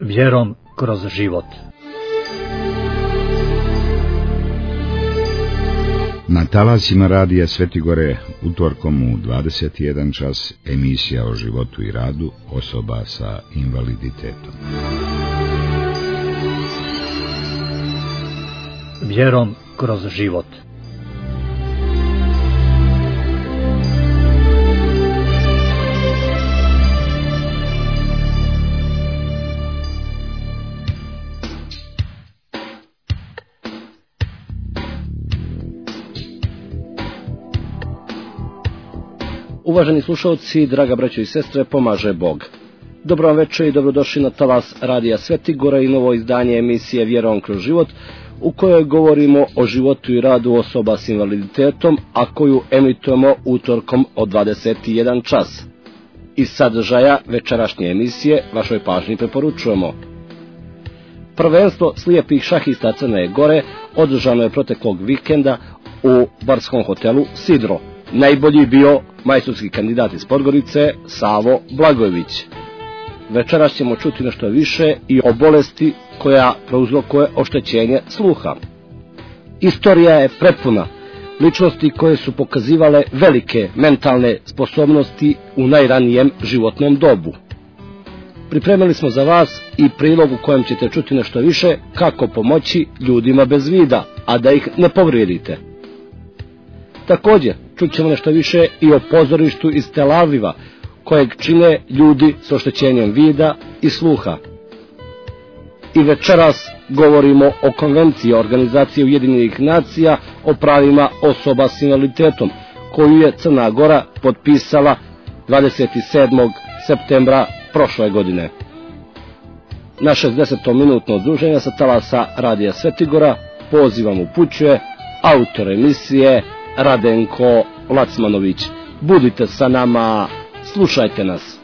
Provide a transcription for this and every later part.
Vjerom kroz život. Na talasima radija Svetigore utorkom u 21 čas emisija o životu i radu osoba sa invaliditetom. Vjerom kroz život. Uvaženi slušalci, draga braćo i sestre, pomaže Bog. Dobro vam večer i dobrodošli na talas radija Svetigora i novo izdanje emisije Vjerom kroz život, u kojoj govorimo o životu i radu osoba s invaliditetom, a koju emitujemo utorkom od 21 čas. Iz sadržaja večerašnje emisije vašoj pažnji preporučujemo: prvenstvo slijepih šahista Crne Gore održano je proteklog vikenda u barskom hotelu Sidro. Najbolji bio majstorski kandidat iz Podgorice Savo Blagojević. Večeras ćemo čuti nešto više i o bolesti koja prouzrokuje oštećenje sluha. Istorija je prepuna ličnosti koje su pokazivale velike mentalne sposobnosti u najranijem životnom dobu. Pripremili smo za vas i prilog u kojem ćete čuti nešto više kako pomoći ljudima bez vida, a da ih ne povrijedite. Također, čućemo nešto više i o pozorištu iz Tel Aviva, kojeg čine ljudi s oštećenjem vida i sluha. I večeras govorimo o konvenciji Organizacije Ujedinjenih nacija o pravima osoba s invaliditetom, koju je Crna Gora potpisala 27. septembra prošle godine. Na 60-minutno druženje sa talasa radija Svetigora pozivam upućuje autor emisije Radenko Lacmanović. Budite sa nama, slušajte nas.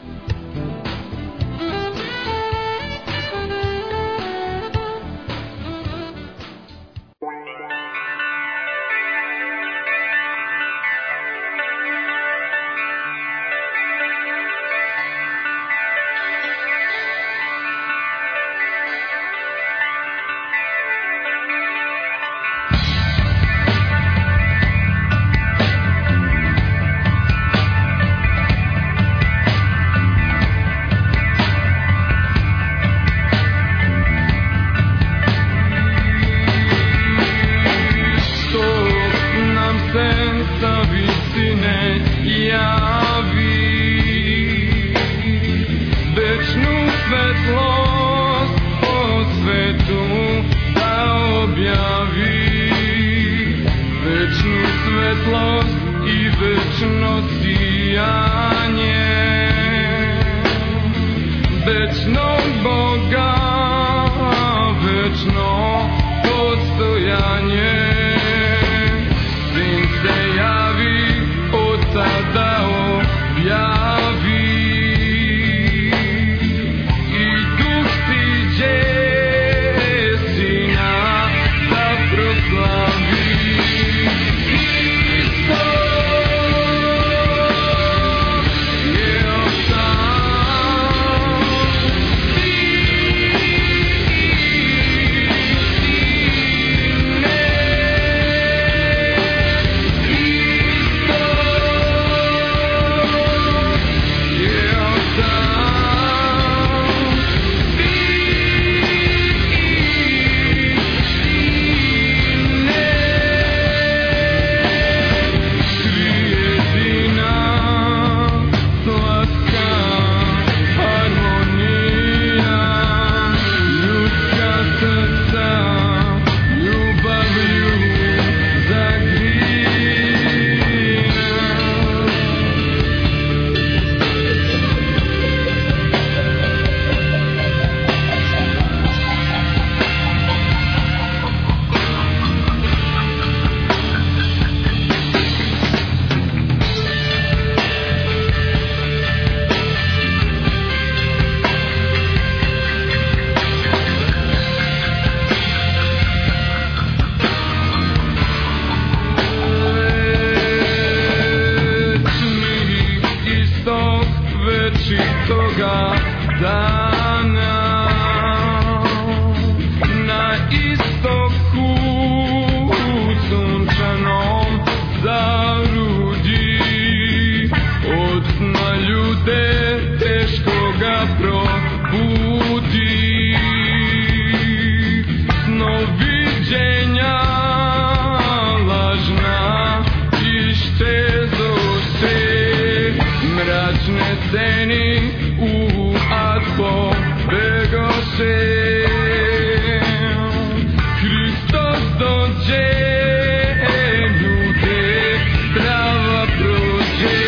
toga dana. ga probudi. Snoviđenja lažna ištezo se, mračne steni u atmo begoše. Hristos dođe, ljude trava prođe.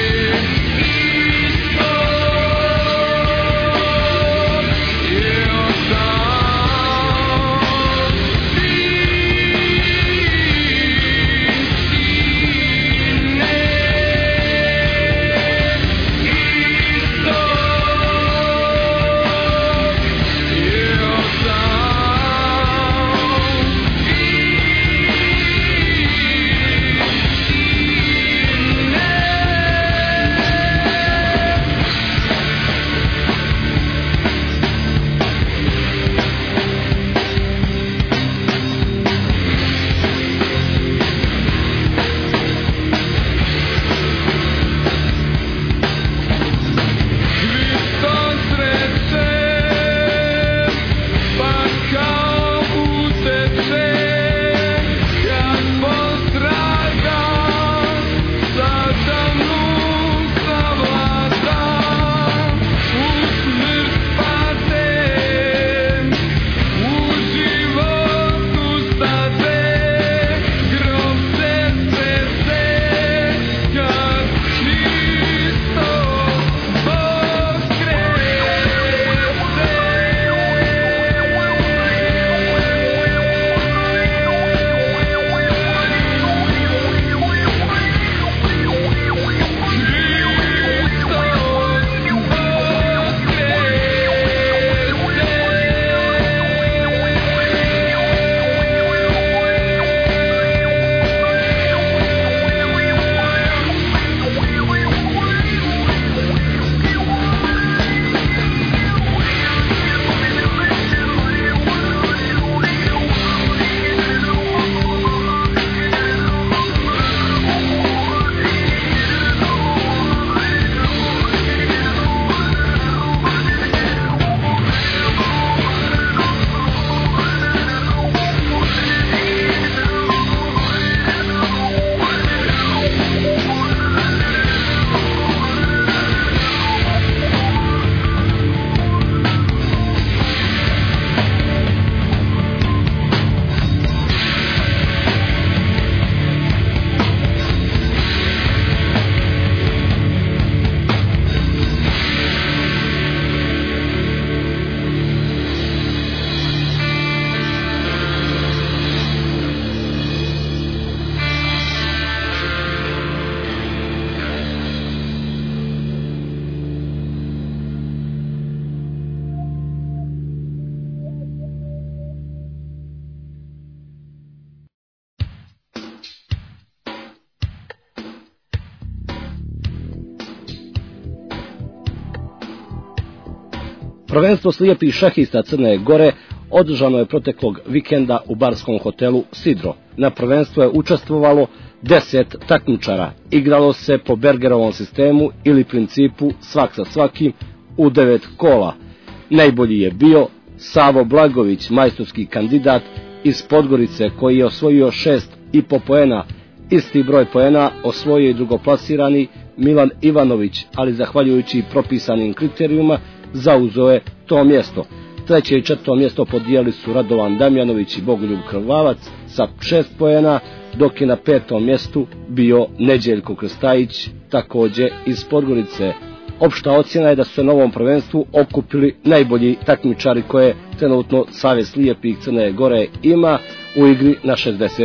Prvenstvo slijepih šahista Crne Gore održano je proteklog vikenda u barskom hotelu Sidro. Na prvenstvu je učestvovalo 10 takmičara. Igralo se po Bergerovom sistemu ili principu svak sa svakim u 9 kola. Najbolji je bio Savo Blagović, majstorski kandidat iz Podgorice, koji je osvojio 6,5 poena. Isti broj poena osvojio i drugoplasirani Milan Ivanović, ali zahvaljujući propisanim kriterijuma zauzeo je to mjesto. Treće i četvrto mjesto podijeli su Radovan Damjanović i Bogoljub Krvavac sa 6 poena, dok je na 5. mjestu bio Neđeljko Krstajić, također iz Podgorice. Opšta ocjena je da su se na ovom prvenstvu okupili najbolji takmičari koje trenutno Savez slijepih Crne Gore ima u igri na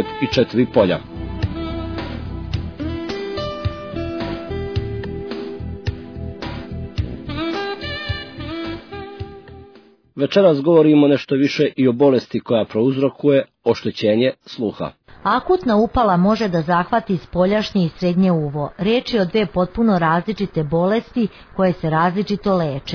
64 polja. Večeras govorimo nešto više i o bolesti koja prouzrokuje oštećenje sluha. Akutna upala može da zahvati spoljašnje i srednje uvo. Riječ je o dve potpuno različite bolesti koje se različito leče.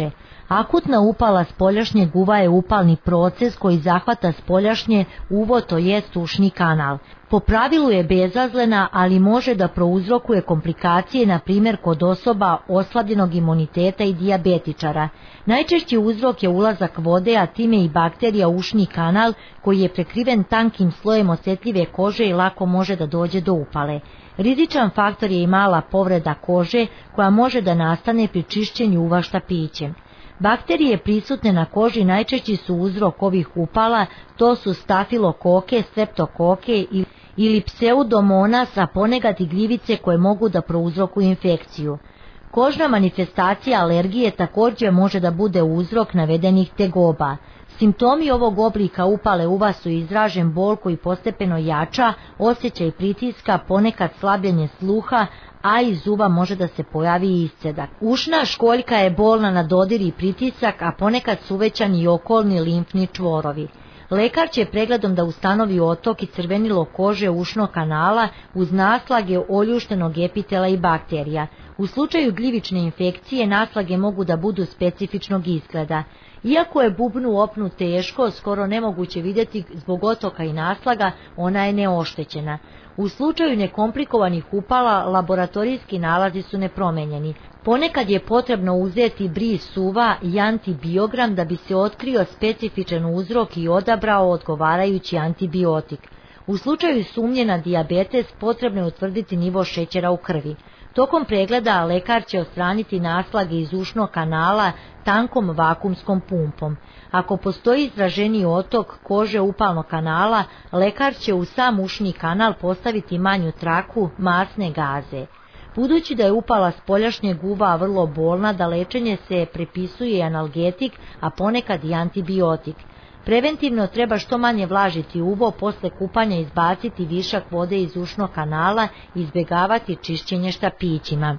Akutna upala spoljašnjeg uva je upalni proces koji zahvata spoljašnje uvo, to jest ušni kanal. Po pravilu je bezazlena, ali može da prouzrokuje komplikacije, na primjer kod osoba oslabljenog imuniteta i dijabetičara. Najčešći uzrok je ulazak vode, a time i bakterija u ušni kanal koji je prekriven tankim slojem osjetljive kože i lako može da dođe do upale. Rizičan faktor je i mala povreda kože koja može da nastane pri čišćenju uva štapićem. Bakterije prisutne na koži najčešći su uzrok ovih upala, to su stafilokoke, streptokoke ili pseudomonas, a ponekad i gljivice koje mogu da prouzrokuju infekciju. Kožna manifestacija alergije također može da bude uzrok navedenih tegoba. Simptomi ovog oblika upale uva su izražen bol koji postepeno jača, osjećaj pritiska, ponekad slabljenje sluha, a iz uva može da se pojavi i iscedak. Ušna školjka je bolna na dodir i pritisak, a ponekad su uvećani i okolni limfni čvorovi. Lekar će pregledom da ustanovi otok i crvenilo kože ušnog kanala uz naslage oljuštenog epitela i bakterija. U slučaju gljivične infekcije naslage mogu da budu specifičnog izgleda. Iako je bubnu opnu teško, skoro nemoguće vidjeti zbog otoka i naslaga, ona je neoštećena. U slučaju nekomplikovanih upala laboratorijski nalazi su nepromenjeni. Ponekad je potrebno uzeti bris uva i antibiogram da bi se otkrio specifičan uzrok i odabrao odgovarajući antibiotik. U slučaju sumnje na dijabetes potrebno je utvrditi nivo šećera u krvi. Tokom pregleda lekar će odstraniti naslage iz ušnog kanala tankom vakumskom pumpom. Ako postoji izraženiji otok kože upalnog kanala, lekar će u sam ušni kanal postaviti manju traku masne gaze. Budući da je upala spoljašnjeg uva vrlo bolna, da lečenje se prepisuje i analgetik, a ponekad i antibiotik. Preventivno treba što manje vlažiti uvo, posle kupanja izbaciti višak vode iz ušnog kanala i izbjegavati čišćenje štapićima.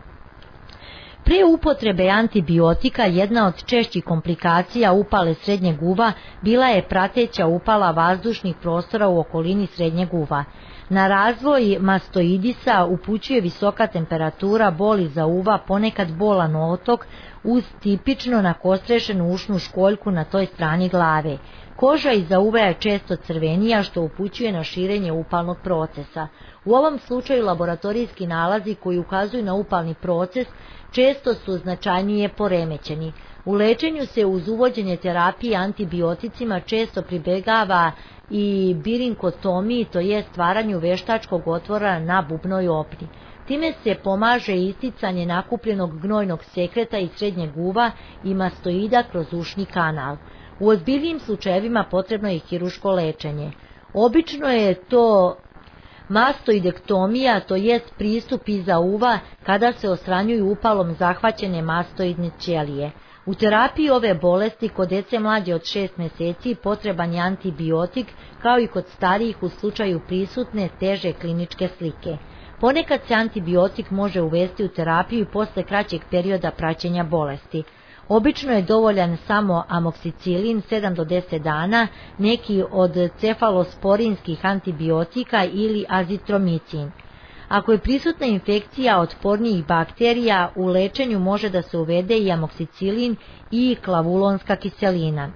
Pre upotrebe antibiotika jedna od češćih komplikacija upale srednjeg uva bila je prateća upala vazdušnih prostora u okolini srednjeg uva. Na razvoj mastoidisa upućuje visoka temperatura, bol iza uva, ponekad bolan otok uz tipično nakostrešenu ušnu školjku na toj strani glave. Koža iza uva je često crvenija, što upućuje na širenje upalnog procesa. U ovom slučaju laboratorijski nalazi koji ukazuju na upalni proces često su značajnije poremećeni. U lečenju se uz uvođenje terapije antibioticima često pribegava i birinkotomiji, to je stvaranju veštačkog otvora na bubnoj opni. Time se pomaže isticanje nakupljenog gnojnog sekreta iz srednjeg uva i mastoida kroz ušni kanal. U ozbiljnijim slučajevima potrebno je hirurško lečenje. Obično je to mastoidektomija, to jest pristup iza uva kada se odstranjuju upalom zahvaćene mastoidne ćelije. U terapiji ove bolesti kod dece mlađe od 6 mjeseci potreban je antibiotik, kao i kod starijih u slučaju prisutne teže kliničke slike. Ponekad se antibiotik može uvesti u terapiju posle kraćeg perioda praćenja bolesti. Obično je dovoljan samo amoksicilin 7 do 10 dana, neki od cefalosporinskih antibiotika ili azitromicin. Ako je prisutna infekcija otpornijih bakterija, u lečenju može da se uvede i amoksicilin i klavulonska kiselina.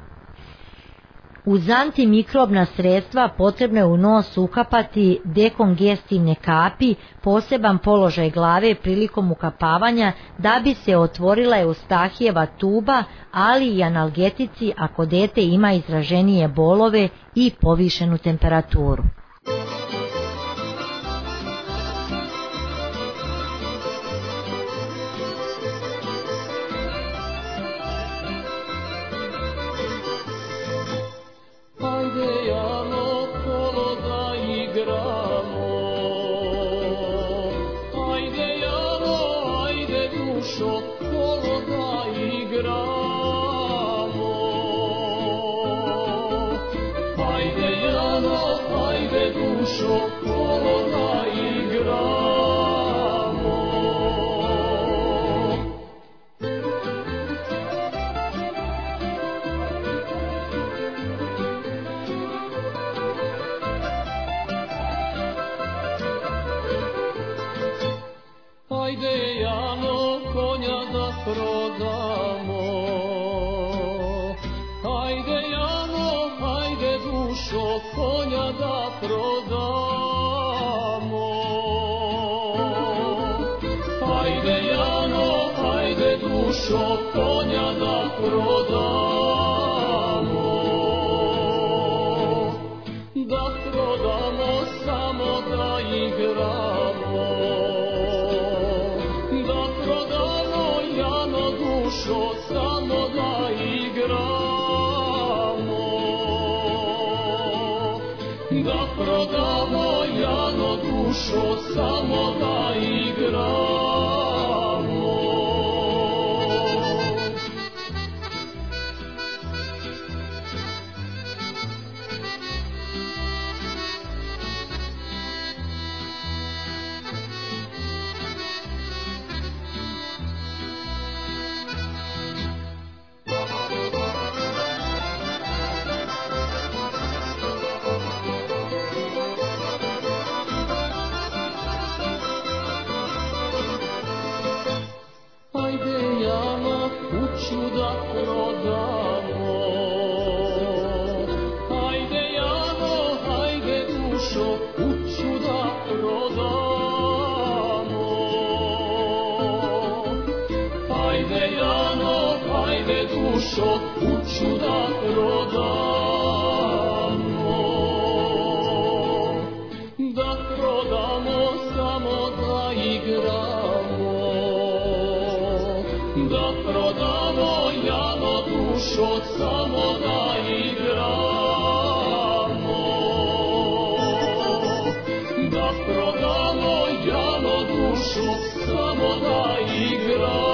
Uz antimikrobna sredstva potrebno je u nos ukapati dekongestivne kapi, poseban položaj glave prilikom ukapavanja da bi se otvorila eustahijeva tuba, ali i analgetici ako dete ima izraženije bolove i povišenu temperaturu. Ajde Jano konja da prodamo, konja da prodamo. Hajde Jano, hajde dušo, konja da prodamo. Da prodamo samo da igramo. Da prodamo Jano dušo, samo da igramo. Da prodamo Jano dušo, samo da igramo. Hajde Jano, kuću da prodamo. Hajde Jano, hajde dušo, kuću da prodamo. Hajde Jano, hajde dušo, kuću da prodamo. Da prodamo samo da igramo. Da prodamo Jano dušo, samo da igramo. Da prodamo Jano dušo, samo da igramo.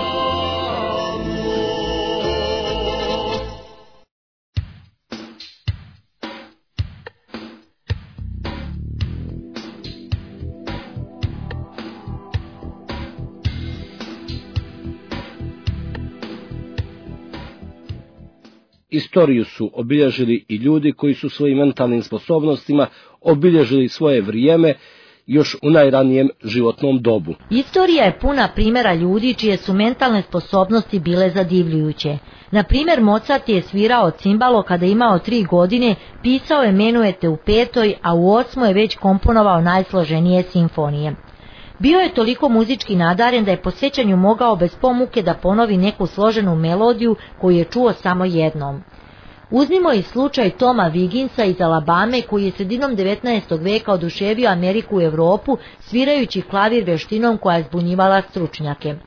Istoriju su obilježili i ljudi koji su svojim mentalnim sposobnostima obilježili svoje vrijeme još u najranijem životnom dobu. Istorija je puna primjera ljudi čije su mentalne sposobnosti bile zadivljujuće. Na primjer, Mozart je svirao cimbalo kada je imao 3 godine, pisao je menuete u 5, a u 8 je već komponovao najsloženije simfonije. Bio je toliko muzički nadaren da je po sjećanju mogao bez pomuke da ponovi neku složenu melodiju koju je čuo samo jednom. Uzmimo i slučaj Toma Wigginsa iz Alabame koji je sredinom 19. veka oduševio Ameriku i Europu svirajući klavir vještinom koja je zbunjivala stručnjake.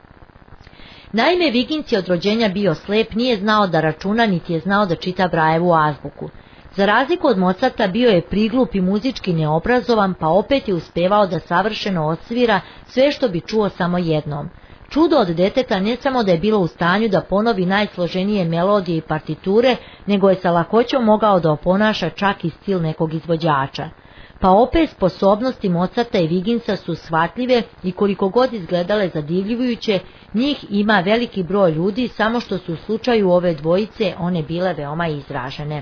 Naime, Wiggins je od rođenja bio slep, nije znao da računa niti je znao da čita Braillevu azbuku. Za razliku od Mozarta bio je priglup i muzički neobrazovan, pa opet je uspevao da savršeno odsvira sve što bi čuo samo jednom. Čudo od deteta ne samo da je bilo u stanju da ponovi najsloženije melodije i partiture, nego je sa lakoćom mogao da oponaša čak i stil nekog izvođača. Pa opet sposobnosti Mozarta i Wigginsa su shvatljive i koliko god izgledale zadivljujuće, njih ima veliki broj ljudi, samo što su u slučaju ove dvojice one bile veoma izražene.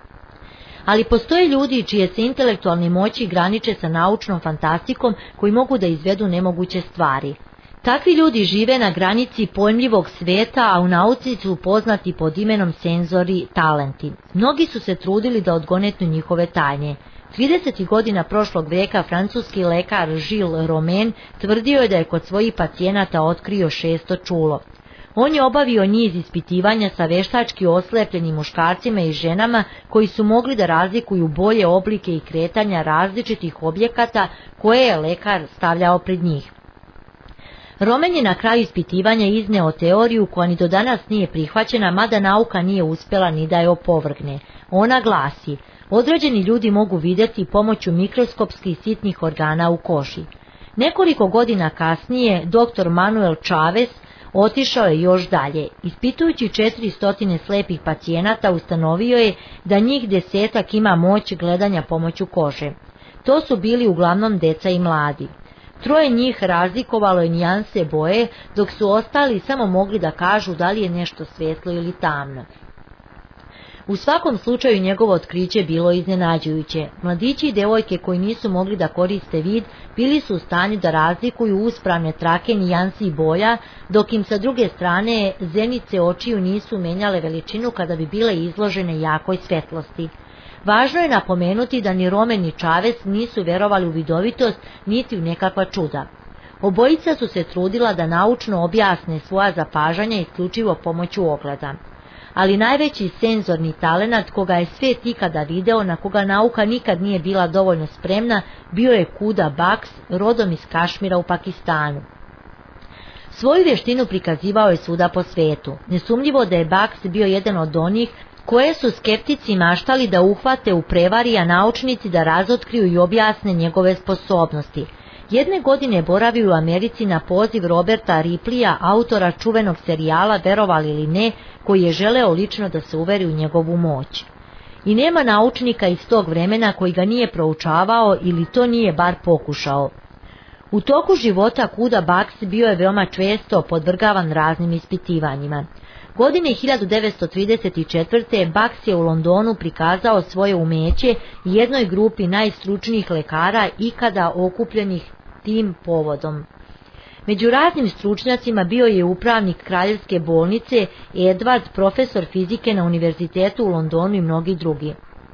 Ali postoje ljudi čije se intelektualne moći graniče sa naučnom fantastikom koji mogu da izvedu nemoguće stvari. Takvi ljudi žive na granici pojmljivog sveta, a u nauci su poznati pod imenom senzori talenti. Mnogi su se trudili da odgonetnu njihove tajne. 30. godina prošlog vijeka francuski lekar Gilles Romain tvrdio je da je kod svojih pacijenata otkrio 600 čulo. On je obavio niz ispitivanja sa veštački oslepljenim muškarcima i ženama koji su mogli da razlikuju bolje oblike i kretanja različitih objekata koje je lekar stavljao pred njih. Romain je na kraju ispitivanja izneo teoriju koja ni do danas nije prihvaćena, mada nauka nije uspjela ni da je opovrgne. Ona glasi: određeni ljudi mogu vidjeti pomoću mikroskopskih sitnih organa u koži. Nekoliko godina kasnije dr. Manuel Chavez otišao je još dalje. Ispitujući 400 slepih pacijenata ustanovio je da njih 10 ima moć gledanja pomoću kože. To su bili uglavnom deca i mladi. 3 njih razlikovalo je nijanse boje, dok su ostali samo mogli da kažu da li je nešto svetlo ili tamno. U svakom slučaju njegovo otkriće bilo iznenađujuće. Mladići i devojke koji nisu mogli da koriste vid bili su u stanju da razlikuju uspravne trake nijansi i boja, dok im sa druge strane zenice očiju nisu menjale veličinu kada bi bile izložene jakoj svetlosti. Važno je napomenuti da ni Romen ni Chavez nisu vjerovali u vidovitost niti u nekakva čuda. Obojica su se trudila da naučno objasne svoja zapažanja isključivo pomoću ogleda. Ali najveći senzorni talenat koga je svijet ikada video, na koga nauka nikad nije bila dovoljno spremna, bio je Khuda Baksh, rodom iz Kašmira u Pakistanu. Svoju vještinu prikazivao je svuda po svijetu. Nesumnjivo da je Baksh bio jedan od onih koje su skeptici maštali da uhvate u prevari, a naučnici da razotkriju i objasne njegove sposobnosti. Jedne godine boravio u Americi na poziv Roberta Ripleya, autora čuvenog serijala Verovali ili ne, koji je želeo lično da se uveri u njegovu moć. I nema naučnika iz tog vremena koji ga nije proučavao ili to nije bar pokušao. U toku života Khuda Baksh bio je veoma često podvrgavan raznim ispitivanjima. Godine 1934. Baksh je u Londonu prikazao svoje umeće jednoj grupi najstručnijih lekara ikada okupljenih tim povodom. Među raznim stručnjacima bio je upravnik kraljevske bolnice, Edwards, profesor fizike na univerzitetu u Londonu i mnogi drugi.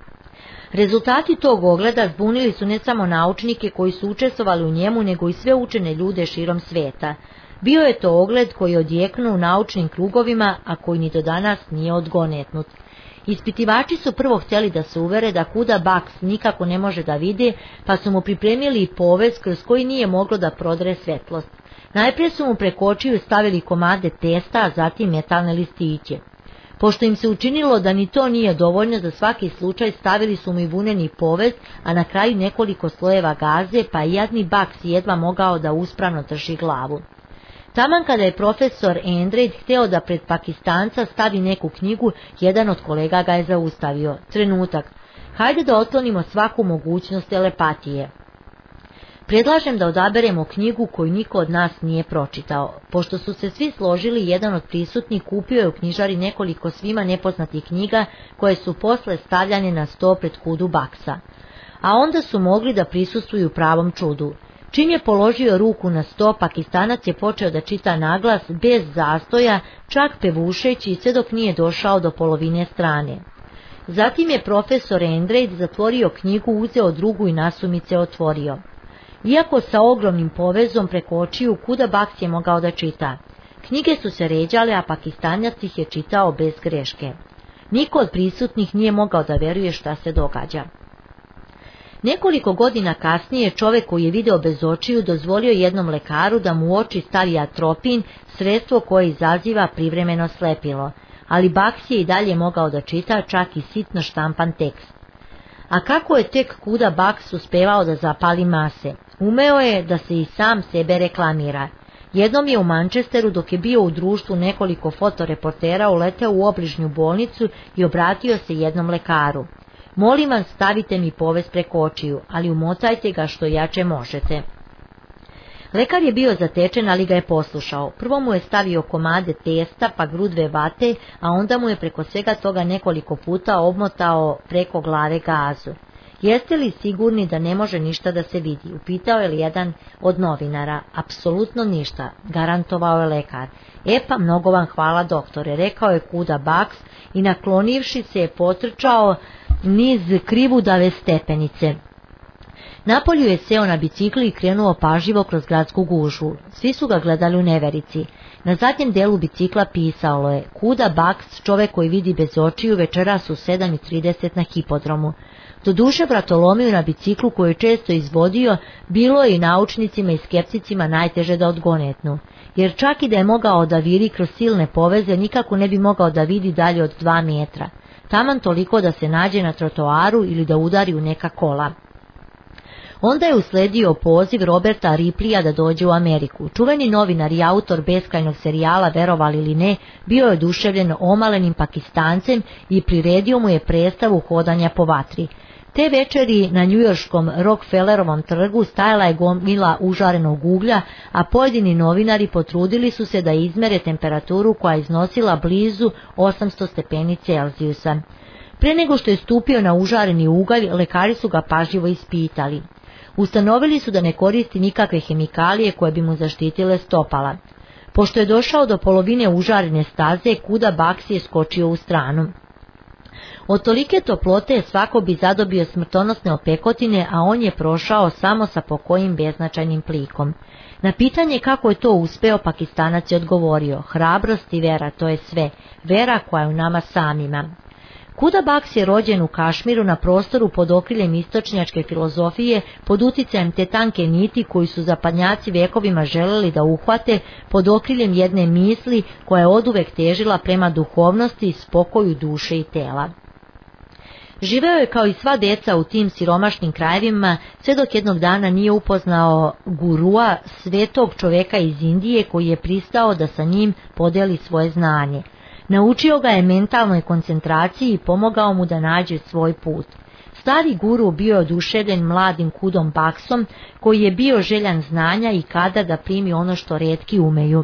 Rezultati tog ogleda zbunili su ne samo naučnike koji su učestvovali u njemu, nego i sve učene ljude širom svijeta. Bio je to ogled koji je odjeknuo u naučnim krugovima, a koji ni do danas nije odgonetnut. Ispitivači su prvo htjeli da se uvere da Khuda Baksh nikako ne može da vidi, pa su mu pripremili i povez kroz koji nije moglo da prodre svjetlost. Najprije su mu preko očiju stavili komade testa, a zatim metalne listiće. Pošto im se učinilo da ni to nije dovoljno, za svaki slučaj stavili su mu i vuneni povez, a na kraju nekoliko slojeva gaze, pa i jadni Baksh jedva mogao da uspravno drži glavu. Taman kada je profesor Andrade hteo da pred Pakistanca stavi neku knjigu, jedan od kolega ga je zaustavio. Trenutak. Hajde da otklonimo svaku mogućnost telepatije. Predlažem da odaberemo knjigu koju niko od nas nije pročitao. Pošto su se svi složili, jedan od prisutnih kupio je u knjižari nekoliko svima nepoznatih knjiga koje su posle stavljane na sto pred Khudu Baksha. A onda su mogli da prisustvuju pravom čudu. Čim je položio ruku na sto, Pakistanac je počeo da čita naglas, bez zastoja, čak pevušeći, sve dok nije došao do polovine strane. Zatim je profesor Andrade zatvorio knjigu, uzeo drugu i nasumice otvorio. Iako sa ogromnim povezom preko očiju, Khuda Baksh je mogao da čita. Knjige su se ređale, a Pakistanac ih je čitao bez greške. Niko od prisutnih nije mogao da veruje šta se događa. Nekoliko godina kasnije čovjek koji je video bez očiju dozvolio jednom lekaru da mu u oči stavi atropin, sredstvo koje izaziva privremeno slepilo, ali Baksh je i dalje mogao da čita čak i sitno štampan tekst. A kako je tek Khuda Baksh uspevao da zapali mase? Umeo je da se i sam sebe reklamira. Jednom je u Manchesteru, dok je bio u društvu nekoliko fotoreportera, uleteo u obližnju bolnicu i obratio se jednom lekaru. Molim vas, stavite mi povez preko očiju, ali umotajte ga što jače možete. Lekar je bio zatečen, ali ga je poslušao. Prvo mu je stavio komade testa, pa grudve vate, a onda mu je preko svega toga nekoliko puta obmotao preko glave gazu. Jeste li sigurni da ne može ništa da se vidi? Upitao je jedan od novinara. Apsolutno ništa, garantovao je lekar. Pa mnogo vam hvala, doktore, rekao je Khuda Baksh i naklonivši se je potrčao niz krivudave stepenice. Napolju je seo na bicikli i krenuo pažljivo kroz gradsku gužvu. Svi su ga gledali u neverici. Na zadnjem delu bicikla pisalo je: Khuda Baksh, čovek koji vidi bez očiju, večeras u 7:30 na hipodromu. Doduše, vratolomiju na biciklu koju je često izvodio bilo je i naučnicima i skepticima najteže da odgonetnu, jer čak i da je mogao da viri kroz silne poveze, nikako ne bi mogao da vidi dalje od 2 metra. Taman toliko da se nađe na trotoaru ili da udari u neka kola. Onda je usledio poziv Roberta Ripleya da dođe u Ameriku. Čuveni novinar i autor beskrajnog serijala Verovali ili ne bio je oduševljen omalenim Pakistancem i priredio mu je predstavu hodanja po vatri. Te večeri na njujorškom Rockefellerovom trgu stajala je gomila užarenog uglja, a pojedini novinari potrudili su se da izmere temperaturu koja je iznosila blizu 800 stepeni Celzijusa. Pre nego što je stupio na užareni ugalj, lekari su ga pažljivo ispitali. Ustanovili su da ne koristi nikakve hemikalije koje bi mu zaštitile stopala. Pošto je došao do polovine užarene staze, Khuda Baksh je skočio u stranu. Od tolike toplote svako bi zadobio smrtonosne opekotine, a on je prošao samo sa pokojim beznačajnim plikom. Na pitanje kako je to uspeo, Pakistanac je odgovorio: hrabrost i vera, to je sve, vera koja je u nama samima. Kuda Baks je rođen u Kašmiru na prostoru pod okriljem istočnjačke filozofije, pod uticajem te tanke niti koju su zapadnjaci vekovima želeli da uhvate, pod okriljem jedne misli koja je oduvek težila prema duhovnosti, spokoju duše i tela. Živeo je kao i sva deca u tim siromašnim krajevima, sve dok jednog dana nije upoznao gurua, svetog čoveka iz Indije koji je pristao da sa njim podeli svoje znanje. Naučio ga je mentalnoj koncentraciji i pomogao mu da nađe svoj put. Stari guru bio je oduševljen mladim Kudom Baksom, koji je bio željan znanja i kadar da primi ono što retki umeju.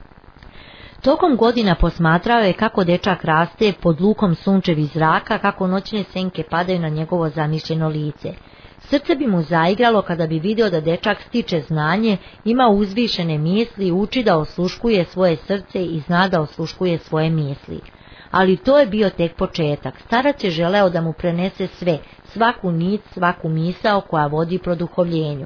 Tokom godina posmatrao je kako dečak raste pod lukom sunčevih zraka, kako noćne senke padaju na njegovo zamišljeno lice. Srce bi mu zaigralo kada bi video da dečak stiče znanje, ima uzvišene misli, uči da osluškuje svoje srce i zna da osluškuje svoje misli. Ali to je bio tek početak. Starac je želeo da mu prenese sve, svaku nit, svaku misao koja vodi produhovljenju.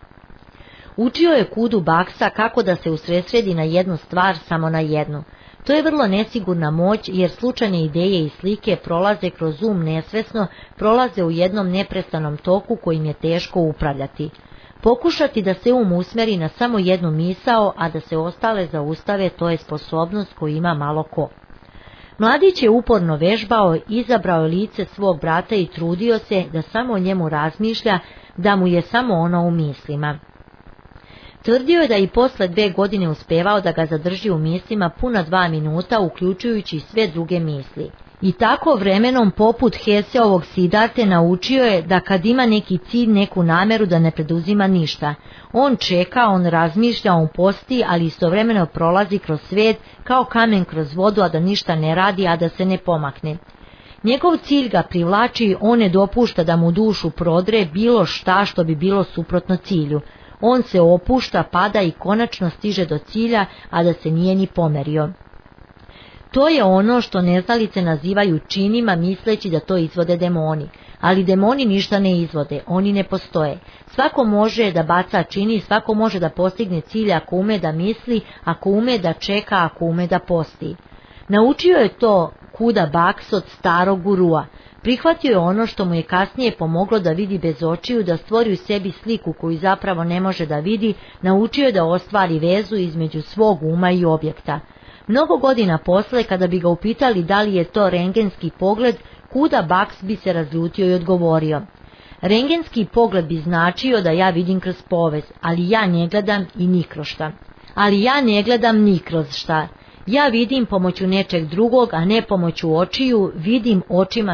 Učio je Kudu Baksa kako da se usredsredi na jednu stvar, samo na jednu. To je vrlo nesigurna moć, jer slučajne ideje i slike prolaze kroz nesvesno, prolaze u jednom neprestanom toku kojim je teško upravljati. Pokušati da se usmeri na samo jednu misao, a da se ostale zaustave, to je sposobnost koju ima malo ko. Mladić je uporno vežbao, izabrao lice svog brata i trudio se da samo o njemu razmišlja, da mu je samo ono u mislima. Tvrdio je da i posle 2 godine uspevao da ga zadrži u mislima puna 2 minuta, uključujući sve druge misli. I tako vremenom, poput Heseovog Sidarte, naučio je da kad ima neki cilj, neku nameru, da ne preduzima ništa. On čeka, on razmišlja, on posti, ali istovremeno prolazi kroz svijet kao kamen kroz vodu, a da ništa ne radi, a da se ne pomakne. Njegov cilj ga privlači, on ne dopušta da mu dušu prodre bilo šta što bi bilo suprotno cilju. On se opušta, pada i konačno stiže do cilja, a da se nije ni pomerio. To je ono što neznalice nazivaju činima, misleći da to izvode demoni. Ali demoni ništa ne izvode, oni ne postoje. Svako može da baca čini, svako može da postigne cilj ako ume da misli, ako ume da čeka, ako ume da posti. Naučio je to Kuda Baks od starog gurua. Prihvatio je ono što mu je kasnije pomoglo da vidi bez očiju, da stvori u sebi sliku koju zapravo ne može da vidi, naučio je da ostvari vezu između svog uma i objekta. Mnogo godina posle, kada bi ga upitali da li je to rengenski pogled, Kuda Baks bi se razljutio i odgovorio: rengenski pogled bi značio da ja vidim kroz povez, ali ja ne gledam i ni kroz šta. Ali ja ne gledam ni kroz šta. Ja vidim pomoću nečeg drugog, a ne pomoću očiju, vidim očima.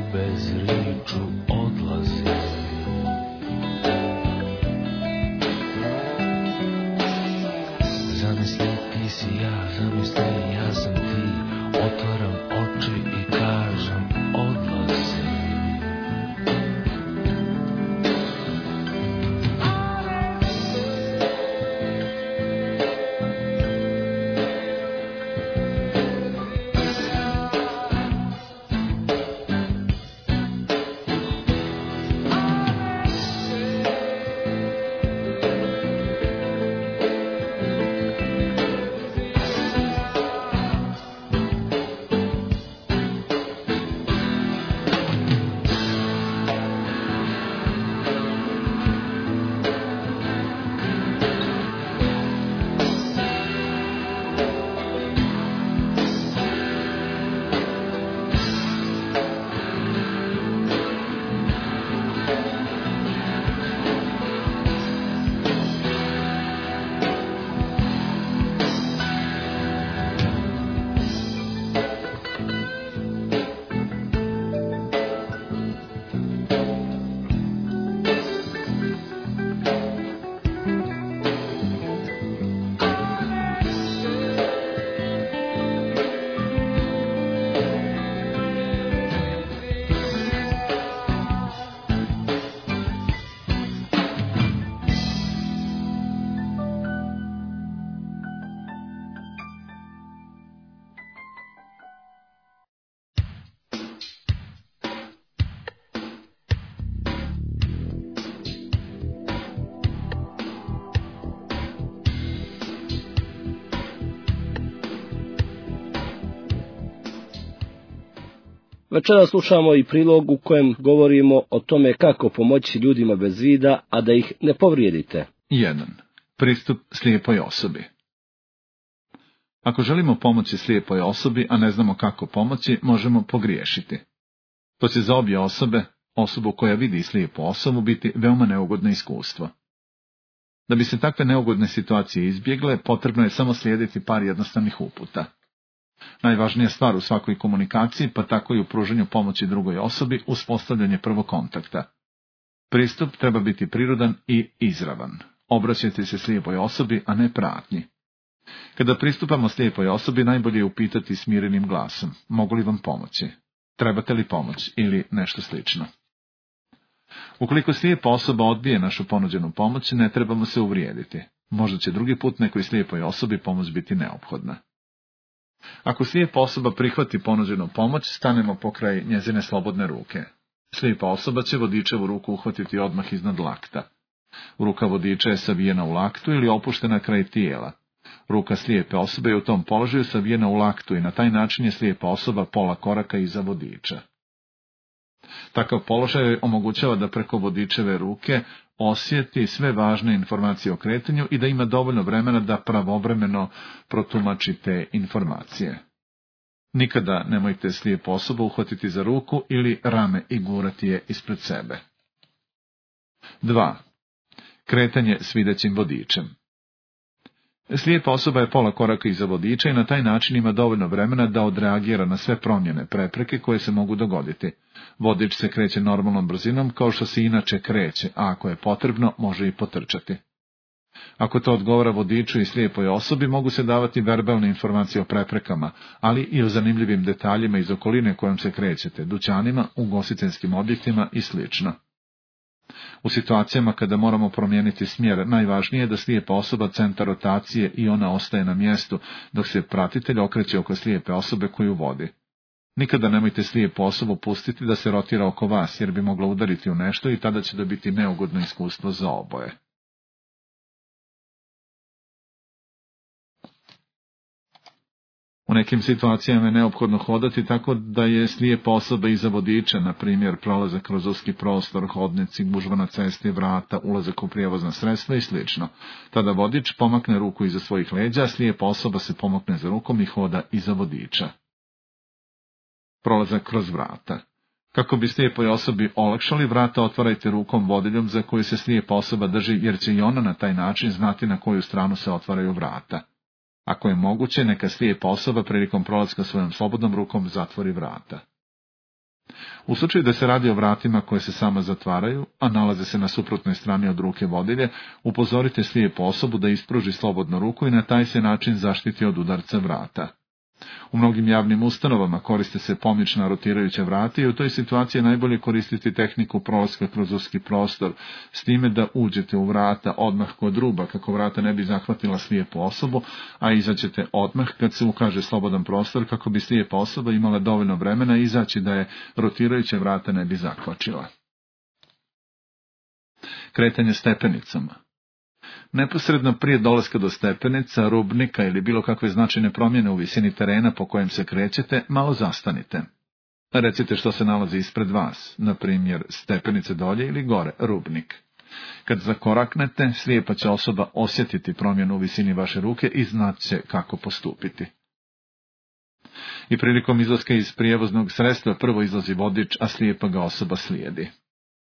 bez riču odlazi. Zamisli ti si ja, zamisli ja sam ti, otvaram oči i kažem odlazi. Večera slušamo i prilog u kojem govorimo o tome kako pomoći ljudima bez vida, a da ih ne povrijedite. 1. Pristup slijepoj osobi. Ako želimo pomoći slijepoj osobi, a ne znamo kako pomoći, možemo pogriješiti. To će za obje osobe, osobu koja vidi slijepu osobu, biti veoma neugodno iskustvo. Da bi se takve neugodne situacije izbjegle, potrebno je samo slijediti par jednostavnih uputa. Najvažnija stvar u svakoj komunikaciji, pa tako i u pružanju pomoći drugoj osobi, uspostavljanje prvog kontakta. Pristup treba biti prirodan i izravan. Obraćajte se slijepoj osobi, a ne pratnji. Kada pristupamo slijepoj osobi, najbolje je upitati smirenim glasom: mogu li vam pomoći? Trebate li pomoć? Ili nešto slično. Ukoliko slijepa osoba odbije našu ponuđenu pomoć, ne trebamo se uvrijediti. Možda će drugi put nekoj slijepoj osobi pomoć biti neophodna. Ako slijepa osoba prihvati ponuđenu pomoć, stanemo pokraj njezine slobodne ruke. Slijepa osoba će vodičevu ruku uhvatiti odmah iznad lakta. Ruka vodiča je savijena u laktu ili opuštena kraj tijela. Ruka slijepe osobe je u tom položaju savijena u laktu i na taj način je slijepa osoba pola koraka iza vodiča. Takav položaj omogućava da preko vodičeve ruke osjeti sve važne informacije o kretanju i da ima dovoljno vremena da pravovremeno protumači te informacije. Nikada nemojte slijepu osobu uhvatiti za ruku ili rame i gurati je ispred sebe. 2. Kretanje s videćim vodičem. Slijepa osoba je pola koraka iza vodiča i na taj način ima dovoljno vremena da odreagira na sve promjene, prepreke koje se mogu dogoditi. Vodič se kreće normalnom brzinom kao što se inače kreće, a ako je potrebno, može i potrčati. Ako to odgovara vodiču i slijepoj osobi, mogu se davati verbalne informacije o preprekama, ali i o zanimljivim detaljima iz okoline kojom se krećete, dućanima, ugostiteljskim objektima i sl. U situacijama kada moramo promijeniti smjer, najvažnije je da slijepa osoba centar rotacije i ona ostaje na mjestu, dok se pratitelj okreće oko slijepe osobe koju vodi. Nikada nemojte slijepu osobu pustiti da se rotira oko vas, jer bi mogla udariti u nešto i tada će dobiti neugodno iskustvo za oboje. U nekim situacijama je neophodno hodati tako da je slijepa osoba iza vodiča, na primjer prolazak kroz uski prostor, hodnici, gužva na cesti, vrata, ulazak u prijevozna sredstva i sl. Tada vodič pomakne ruku iza svojih leđa, a slijepa osoba se pomakne za rukom i hoda iza vodiča. Prolazak kroz vrata. Kako bi slijepoj osobi olakšali, vrata otvarajte rukom vodiljem za koju se slijepa osoba drži, jer će i ona na taj način znati na koju stranu se otvaraju vrata. Ako je moguće, neka slijepa osoba prilikom prolaska svojom slobodnom rukom zatvori vrata. U slučaju da se radi o vratima koje se sama zatvaraju, a nalaze se na suprotnoj strani od ruke vodilje, upozorite slijepu osobu da ispruži slobodno ruku i na taj se način zaštiti od udarca vrata. U mnogim javnim ustanovama koriste se pomična rotirajuća vrata i u toj situaciji je najbolje koristiti tehniku prolaska kroz uski prostor, s time da uđete u vrata odmah kod ruba kako vrata ne bi zahvatila slijepu osobu, a izađete odmah kad se ukaže slobodan prostor kako bi slijepa osoba imala dovoljno vremena izaći da je rotirajuća vrata ne bi zakvačila. Kretanje stepenicama. Neposredno prije dolaska do stepenica, rubnika ili bilo kakve značajne promjene u visini terena po kojem se krećete, malo zastanite. Recite što se nalazi ispred vas, na primjer stepenice dolje ili gore, rubnik. Kad zakoraknete, slijepa će osoba osjetiti promjenu u visini vaše ruke i znat će kako postupiti. I prilikom izlaska iz prijevoznog sredstva prvo izlazi vodič, a slijepa ga osoba slijedi.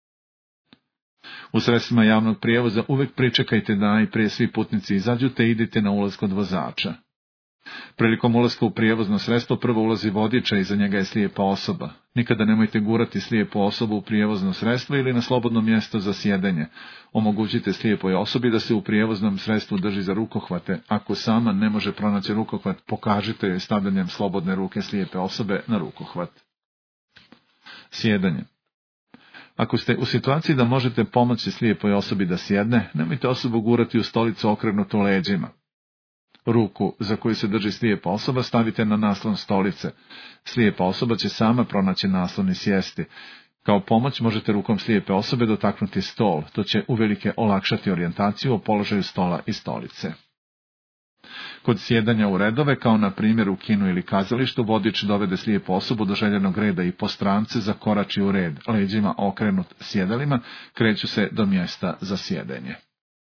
U sredstvima javnog prijevoza uvek pričekajte da najprije svi putnici izađu te idite na ulaz kod vozača. Prilikom ulaska u prijevozno sredstvo prvo ulazi vodič, a iza njega je slijepa osoba. Nikada nemojte gurati slijepu osobu u prijevozno sredstvo ili na slobodno mjesto za sjedenje. Omogućite slijepoj osobi da se u prijevoznom sredstvu drži za rukohvate. Ako sama ne može pronaći rukohvat, pokažite joj stavljanjem slobodne ruke slijepe osobe na rukohvat. Sjedanje. Ako ste u situaciji da možete pomoći slijepoj osobi da sjedne, nemojte osobu gurati u stolicu okrenutu leđima. Ruku za koju se drži slijepa osoba stavite na naslon stolice. Slijepa osoba će sama pronaći naslon i sjesti. Kao pomoć možete rukom slijepe osobe dotaknuti stol, to će uvelike olakšati orijentaciju o položaju stola i stolice. Kod sjedanja u redove, kao na primjer u kinu ili kazalištu, vodič dovede slijepu osobu do željenog reda i po strance zakorači u red, leđima okrenut sjedalima, kreću se do mjesta za sjedenje.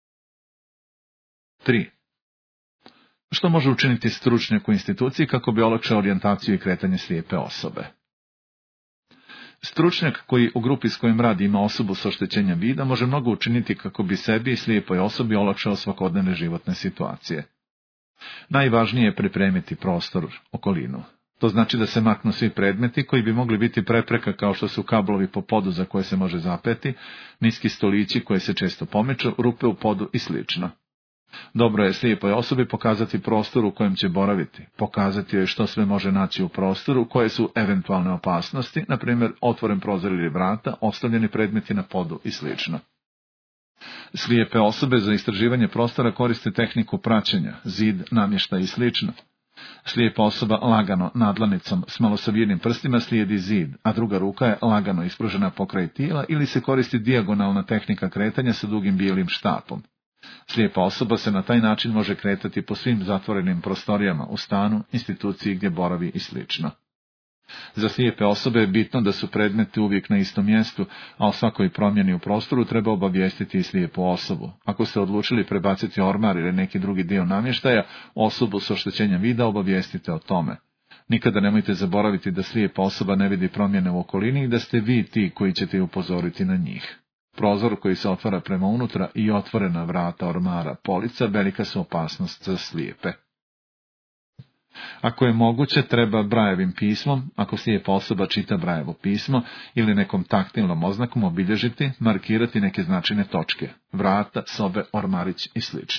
3. Što može učiniti stručnjak u instituciji kako bi olakšao orijentaciju i kretanje slijepe osobe? Stručnjak koji u grupi s kojim radi ima osobu s oštećenjem vida može mnogo učiniti kako bi sebi i slijepoj osobi olakšao svakodnevne životne situacije. Najvažnije je pripremiti prostor, okolinu. To znači da se maknu svi predmeti koji bi mogli biti prepreka kao što su kablovi po podu za koje se može zapeti, niski stolići koji se često pomiču, rupe u podu i sl. Dobro je slijepoj osobi pokazati prostor u kojem će boraviti, pokazati joj što sve može naći u prostoru, koje su eventualne opasnosti, na primjer otvoren prozor ili vrata, ostavljeni predmeti na podu i sl. Slijepe osobe za istraživanje prostora koriste tehniku praćenja, zid, namještaj i sl. Slijepa osoba lagano nadlanicom s malo savijenim prstima slijedi zid, a druga ruka je lagano ispružena pokraj tijela ili se koristi dijagonalna tehnika kretanja sa dugim bijelim štapom. Slijepa osoba se na taj način može kretati po svim zatvorenim prostorijama u stanu, instituciji gdje boravi i sl. Za slijepe osobe je bitno da su predmeti uvijek na istom mjestu, a o svakoj promjeni u prostoru treba obavijestiti i slijepu osobu. Ako ste odlučili prebaciti ormar ili neki drugi dio namještaja, osobu s oštećenjem vida obavijestite o tome. Nikada nemojte zaboraviti da slijepa osoba ne vidi promjene u okolini i da ste vi ti koji ćete ju upozoriti na njih. Prozor koji se otvara prema unutra i otvorena vrata ormara, polica, velika su opasnost za slijepe. Ako je moguće, treba Brajevim pismom, ako slijepa osoba čita Brajevo pismo, ili nekom taktilnom oznakom obilježiti, markirati neke značajne točke, vrata, sobe, ormarić i sl.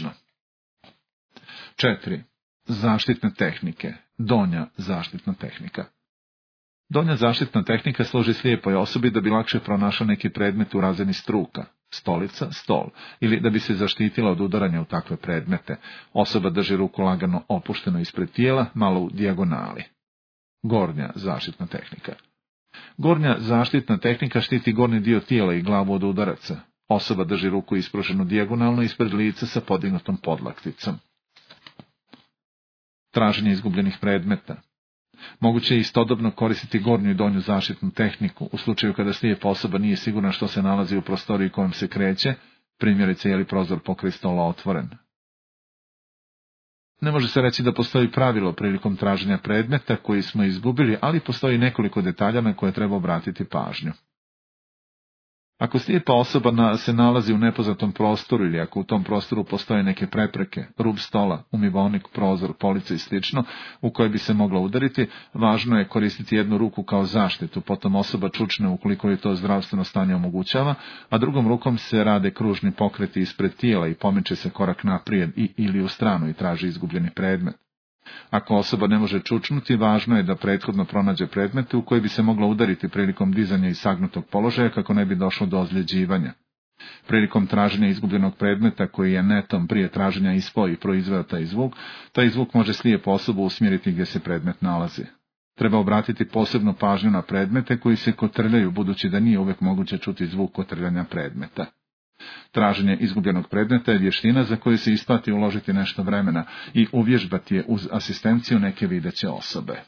4. Zaštitne tehnike. Donja zaštitna tehnika. Donja zaštitna tehnika služi slijepoj osobi da bi lakše pronašla neki predmet u razini struka, stolica, stol, ili da bi se zaštitila od udaranja u takve predmete. Osoba drži ruku lagano opušteno ispred tijela, malo u dijagonali. Gornja zaštitna tehnika. Gornja zaštitna tehnika štiti gornji dio tijela i glavu od udaraca. Osoba drži ruku ispruženu dijagonalno ispred lica sa podignutom podlakticom. Traženje izgubljenih predmeta. Moguće je istodobno koristiti gornju i donju zaštitnu tehniku u slučaju kada slijepa osoba nije sigurna što se nalazi u prostoriji kojom se kreće, primjerice je li prozor pokraj stola otvoren. Ne može se reći da postoji pravilo prilikom traženja predmeta koji smo izgubili, ali postoji nekoliko detalja na koje treba obratiti pažnju. Ako slijepa osoba se nalazi u nepoznatom prostoru ili ako u tom prostoru postoje neke prepreke, rub stola, umivonik, prozor, polica i slično, u koje bi se mogla udariti, važno je koristiti jednu ruku kao zaštitu, potom osoba čučne ukoliko je to zdravstveno stanje omogućava, a drugom rukom se rade kružni pokreti ispred tijela i pomiče se korak naprijed ili u stranu i traži izgubljeni predmet. Ako osoba ne može čučnuti, važno je da prethodno pronađe predmete u koje bi se mogla udariti prilikom dizanja iz sagnutog položaja kako ne bi došlo do ozljeđivanja. Prilikom traženja izgubljenog predmeta koji je netom prije traženja ispao i proizveo taj zvuk može slijepu osobu usmjeriti gdje se predmet nalazi. Treba obratiti posebnu pažnju na predmete koji se kotrljaju, budući da nije uvijek moguće čuti zvuk kotrljanja predmeta. Traženje izgubljenog predmeta je vještina za koju se isplati uložiti nešto vremena i uvježbati je uz asistenciju neke videće osobe.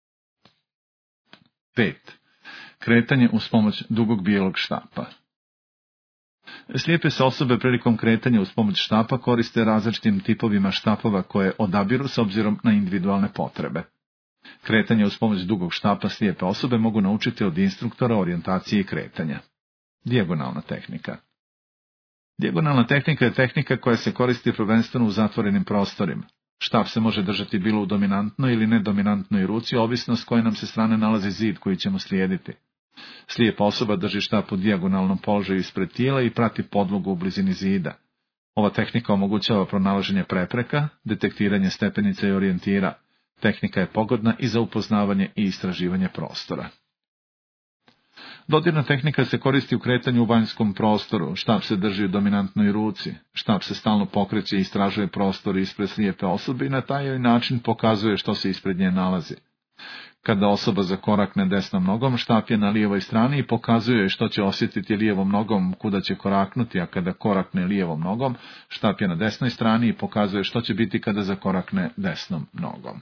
5. Kretanje uz pomoć dugog bijelog štapa. Slijepe se osobe prilikom kretanja uz pomoć štapa koriste različitim tipovima štapova koje odabiru s obzirom na individualne potrebe. Kretanje uz pomoć dugog štapa slijepe osobe mogu naučiti od instruktora orijentacije i kretanja. Dijagonalna tehnika. Dijagonalna tehnika je tehnika koja se koristi prvenstveno u zatvorenim prostorima. Štap se može držati bilo u dominantnoj ili nedominantnoj ruci, ovisno s koje nam se strane nalazi zid koji ćemo slijediti. Slijepa osoba drži štap u dijagonalnom položaju ispred tijela i prati podlogu u blizini zida. Ova tehnika omogućava pronalaženje prepreka, detektiranje stepenica i orijentira. Tehnika je pogodna i za upoznavanje i istraživanje prostora. Dodirna tehnika se koristi u kretanju u vanjskom prostoru, štap se drži u dominantnoj ruci, štap se stalno pokreće i istražuje prostor ispred slijepe osobe i na taj način pokazuje što se ispred nje nalazi. Kada osoba zakorakne desnom nogom, štap je na lijevoj strani i pokazuje što će osjetiti lijevom nogom, kuda će koraknuti, a kada korakne lijevom nogom, štap je na desnoj strani i pokazuje što će biti kada zakorakne desnom nogom.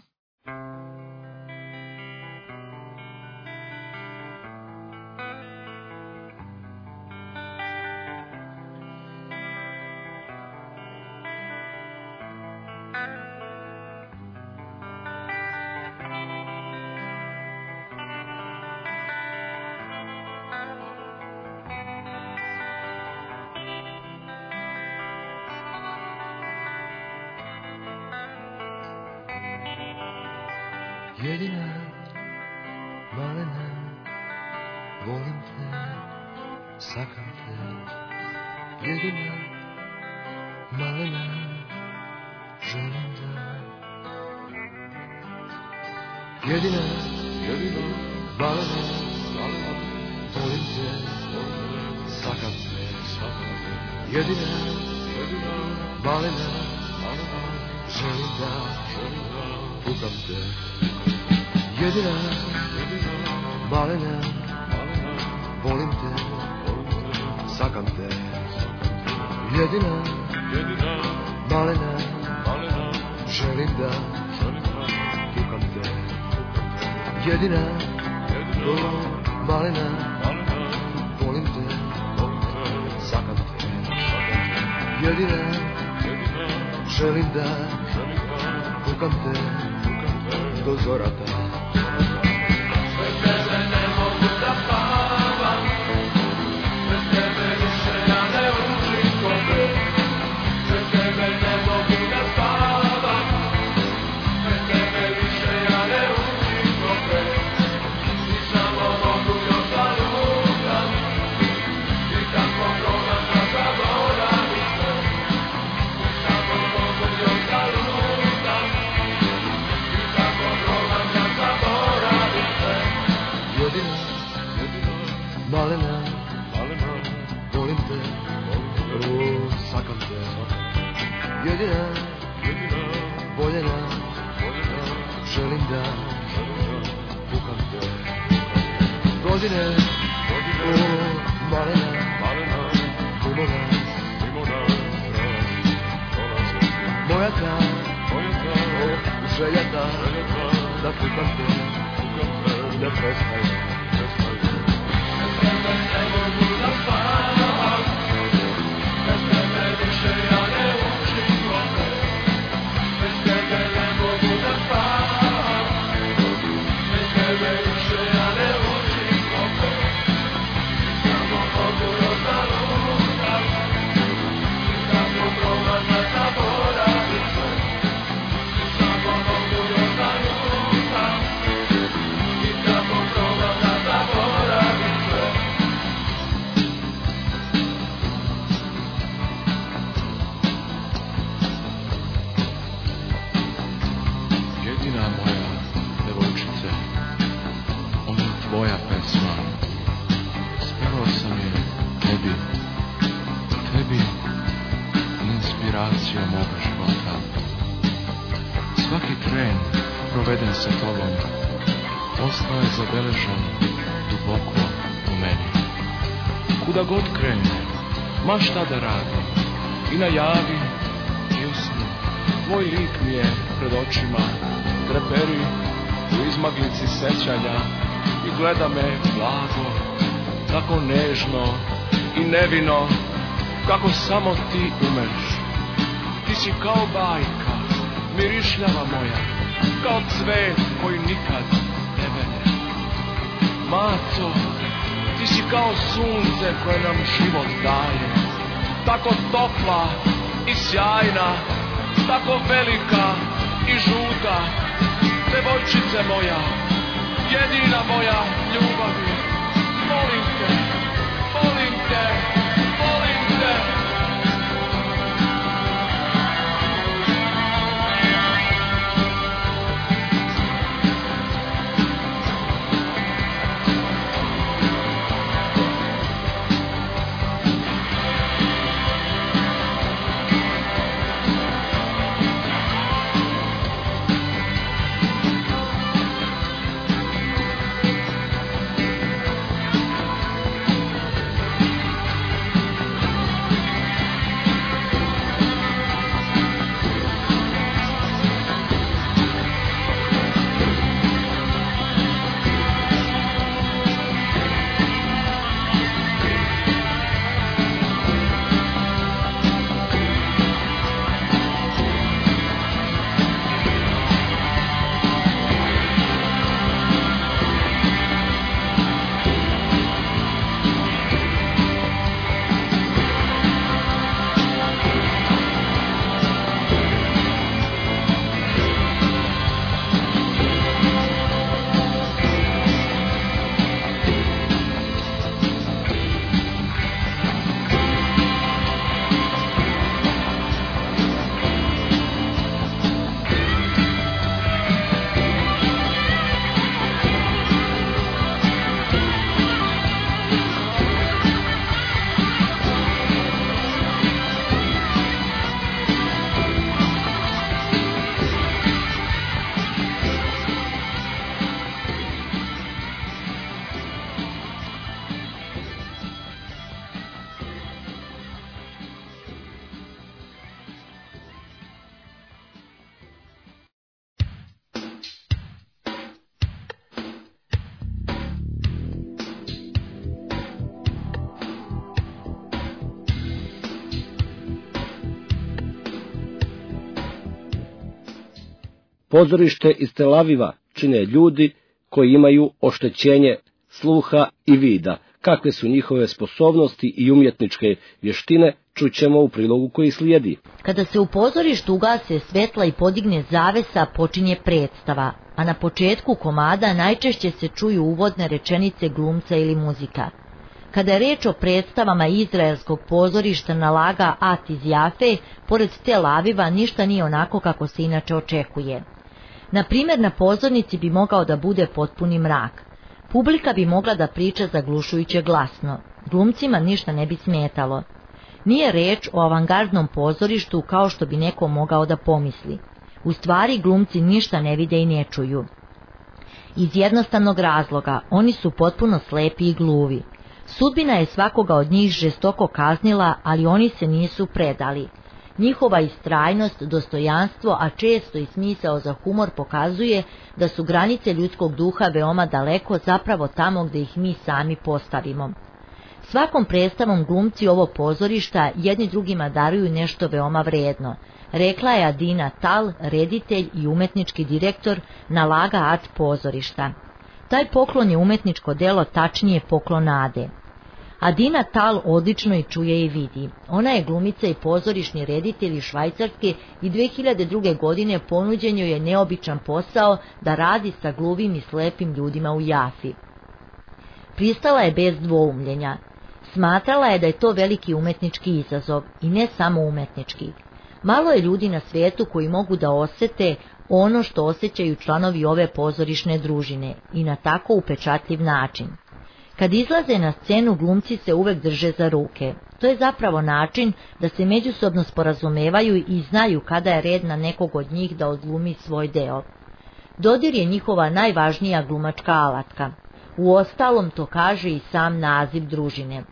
Jedina, malena, volim te, sakam te. Jedina, malena, želim da. Jedina, malena, volim te, sakam te. Jedina, malena, želim da, pukam te. Jedina, malena, volim te, sakam te. Jedina, malena, želim da, pukam te. Jedina, malena, volim te, sakam te. Jedina, želim da, pukam te do zorata. Bez tebe ne mogu da spavam, bez tebe više ja ne učim kope. Bez tebe ne mogu da spavam, bez tebe više ja ne učim kope. I samo mogu još da lutam, i tako probam da zaboravim sve. I samo mogu još da lutam, i tako probam da zaboravim sve. Jedina, malena, volim te, sakam te. Jedina, voljena, želim da, pukam te. Godine, malena, limona, moja ta, želja ta, da pukam te, da prestajem. Bez tebe ne mogu da spavam, bez tebe više ja ne učim kope. Bez tebe ne mogu da spavam, bez tebe više ja ne učim kope. Samo mogu još da emocija moga života. Svaki tren proveden sa tobom ostao je zabeležen duboko u meni. Kuda god krenem, ma šta da radim, i na javi i u snu, tvoj lik mi je pred očima, treperi u izmaglici sećanja i gleda me blago, tako nežno i nevino, kako samo ti umeš. Ti si kao bajka, mirišljava moja, kao cvet koji nikad ne vene. Maco, ti si kao sunce koje nam život daje, tako topla i sjajna, tako velika i žuta. Devojčice moja, jedina moja ljubavi, molim te, molim te, molim te. Pozorište iz Tel Aviva čine ljudi koji imaju oštećenje sluha i vida. Kakve su njihove sposobnosti i umjetničke vještine, čućemo u prilogu koji slijedi. Kada se u pozorištu ugase svetla i podigne zavesa, počinje predstava, a na početku komada najčešće se čuju uvodne rečenice glumca ili muzika. Kada je reč o predstavama izraelskog pozorišta na Laga At iz Jafe, pored Tel Aviva ništa nije onako kako se inače očekuje. Na primjer, na pozornici bi mogao da bude potpuni mrak. Publika bi mogla da priča zaglušujuće glasno. Glumcima ništa ne bi smetalo. Nije reč o avangardnom pozorištu kao što bi neko mogao da pomisli. U stvari glumci ništa ne vide i ne čuju. Iz jednostavnog razloga, oni su potpuno slepi i gluvi. Sudbina je svakoga od njih žestoko kaznila, ali oni se nisu predali. Njihova istrajnost, dostojanstvo, a često i smisao za humor pokazuje da su granice ljudskog duha veoma daleko, zapravo tamo gdje ih mi sami postavimo. Svakom predstavom glumci ovog pozorišta jedni drugima daruju nešto veoma vredno, rekla je Adina Tal, reditelj i umetnički direktor na Laga At pozorišta. Taj poklon je umetničko delo, tačnije poklon nade. Adina Tal odlično i čuje i vidi. Ona je glumica i pozorišni reditelj iz Švajcarske i 2002. godine ponuđen joj je neobičan posao da radi sa gluvim i slepim ljudima u Jafi. Pristala je bez dvoumljenja. Smatrala je da je to veliki umetnički izazov, i ne samo umetnički. Malo je ljudi na svijetu koji mogu da osjete ono što osjećaju članovi ove pozorišne družine i na tako upečatljiv način. Kad izlaze na scenu, glumci se uvek drže za ruke. To je zapravo način da se međusobno sporazumevaju i znaju kada je red na nekog od njih da odglumi svoj deo. Dodir je njihova najvažnija glumačka alatka. Uostalom to kaže i sam naziv družine.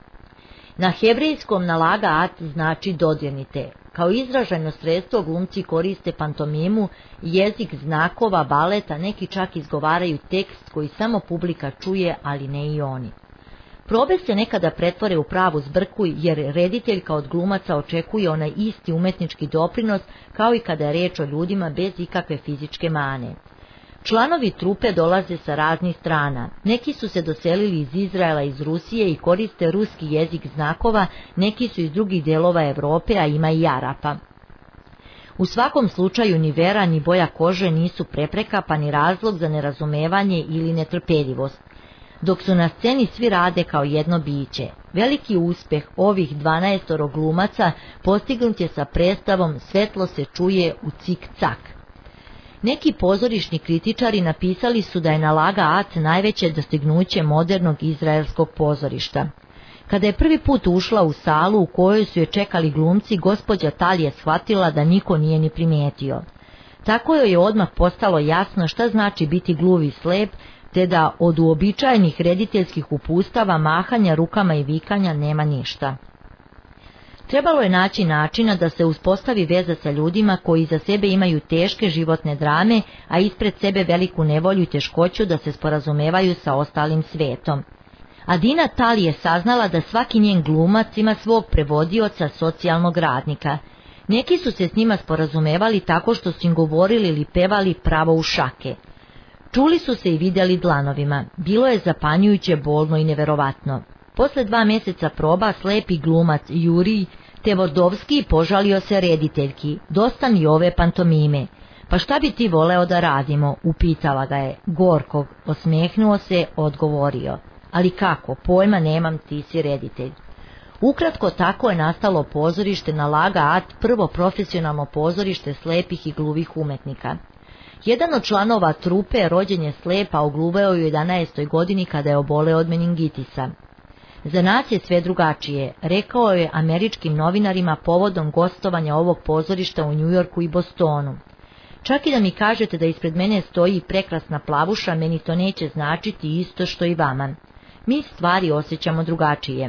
Na hebrejskom nalagat znači dodirnite. Kao izražajno sredstvo glumci koriste pantomimu, jezik znakova, baleta, neki čak izgovaraju tekst koji samo publika čuje, ali ne i oni. Probe se nekada pretvore u pravu zbrku jer rediteljka od glumaca očekuje onaj isti umetnički doprinos kao i kada je reč o ljudima bez ikakve fizičke mane. Članovi trupe dolaze sa raznih strana. Neki su se doselili iz Izraela, iz Rusije i koriste ruski jezik znakova, neki su iz drugih dijelova Europe, a ima i Arapa. U svakom slučaju ni vera ni boja kože nisu prepreka pa ni razlog za nerazumevanje ili netrpeljivost. Dok su na sceni svi rade kao jedno biće. Veliki uspjeh ovih 12 glumaca postignut je sa predstavom Svetlo se čuje u cik-cak. Neki pozorišni kritičari napisali su da je Nalagat najveće dostignuće modernog izraelskog pozorišta. Kada je prvi put ušla u salu u kojoj su je čekali glumci, gospođa Tal je shvatila da niko nije ni primijetio. Tako joj je odmah postalo jasno šta znači biti gluv i slep, te da od uobičajenih rediteljskih upustava, mahanja rukama i vikanja nema ništa. Trebalo je naći načina da se uspostavi veza sa ljudima koji za sebe imaju teške životne drame, a ispred sebe veliku nevolju i teškoću da se sporazumevaju sa ostalim svetom. Adina Tal je saznala da svaki njen glumac ima svog prevodioca, socijalnog radnika. Neki su se s njima sporazumevali tako što su im govorili ili pevali pravo u šake. Čuli su se i vidjeli dlanovima. Bilo je zapanjujuće, bolno i neverovatno. Posle 2 mjeseca proba slepi glumac Jurij Tevodovski požalio se rediteljki. Dosta mi ove pantomime. Pa šta bi ti voleo da radimo? Upitala ga je. Gorkog, osmehnuo se, odgovorio. Ali kako, pojma nemam, ti si reditelj. Ukratko, tako je nastalo pozorište Nalagat, prvo profesionalno pozorište slepih i gluvih umetnika. Jedan od članova trupe rođen je slep, a ogluveo je u 11. godini kada je oboleo od meningitisa. Za nas je sve drugačije, rekao je američkim novinarima povodom gostovanja ovog pozorišta u Njujorku i Bostonu. Čak i da mi kažete da ispred mene stoji prekrasna plavuša, meni to neće značiti isto što i vama. Mi stvari osjećamo drugačije.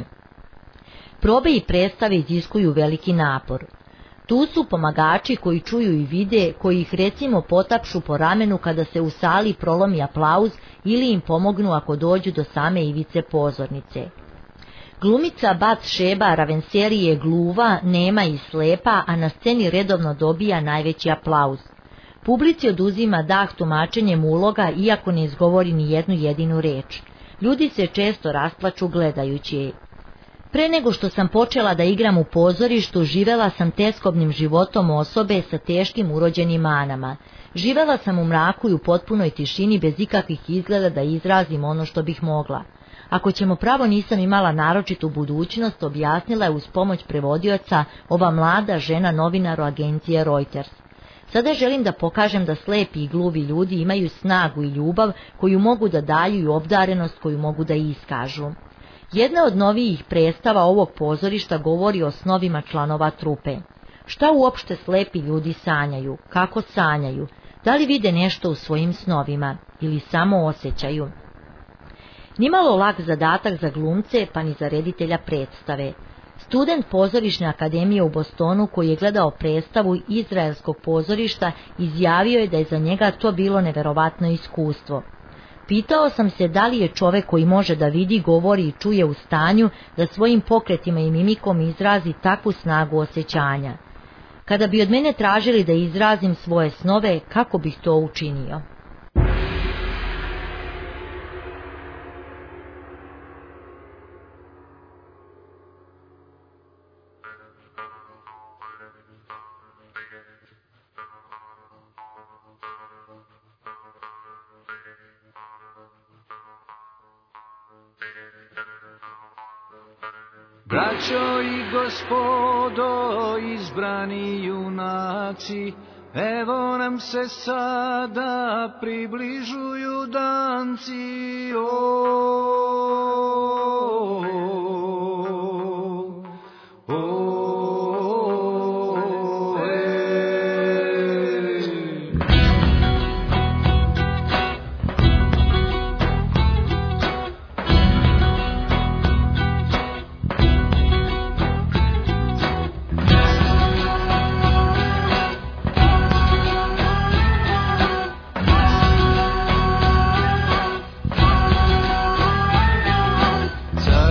Probe i predstave iziskuju veliki napor. Tu su pomagači koji čuju i vide, koji ih recimo potapšu po ramenu kada se u sali prolomi aplauz ili im pomognu ako dođu do same ivice pozornice. Glumica Bat Sheba Ravenseri je gluva, nema i slepa, a na sceni redovno dobija najveći aplauz. Publici oduzima dah tumačenjem uloga, iako ne izgovori ni jednu jedinu reč. Ljudi se često rasplaču gledajući je. Pre nego što sam počela da igram u pozorištu, živela sam teskobnim životom osobe sa teškim urođenim manama. Živela sam u mraku i u potpunoj tišini bez ikakvih izgleda da izrazim ono što bih mogla. Ako ćemo pravo, nisam imala naročitu budućnost, objasnila je uz pomoć prevodioca ova mlada žena novinaru agencije Reuters. Sada želim da pokažem da slepi i gluvi ljudi imaju snagu i ljubav koju mogu da daju i obdarenost koju mogu da iskažu. Jedna od novijih predstava ovog pozorišta govori o snovima članova trupe. Šta uopšte slepi ljudi sanjaju? Kako sanjaju? Da li vide nešto u svojim snovima ili samo osjećaju? Nimalo lak zadatak za glumce, pa ni za reditelja predstave. Student pozorišne akademije u Bostonu koji je gledao predstavu izraelskog pozorišta izjavio je da je za njega to bilo neverovatno iskustvo. Pitao sam se da li je čovjek koji može da vidi, govori i čuje u stanju da svojim pokretima i mimikom izrazi takvu snagu osjećanja. Kada bi od mene tražili da izrazim svoje snove, kako bih to učinio? Braćo i gospodo, izbrani junaci, evo nam se sada približuju danci.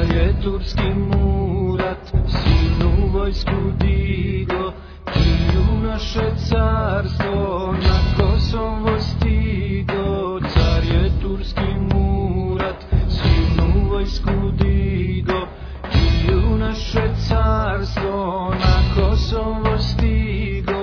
Car je turski Murat silnu vojsku digo, i u naše carstvo na Kosovo stigo. Car je turski Murat silnu vojsku digo, i u naše carstvo na Kosovo stigo.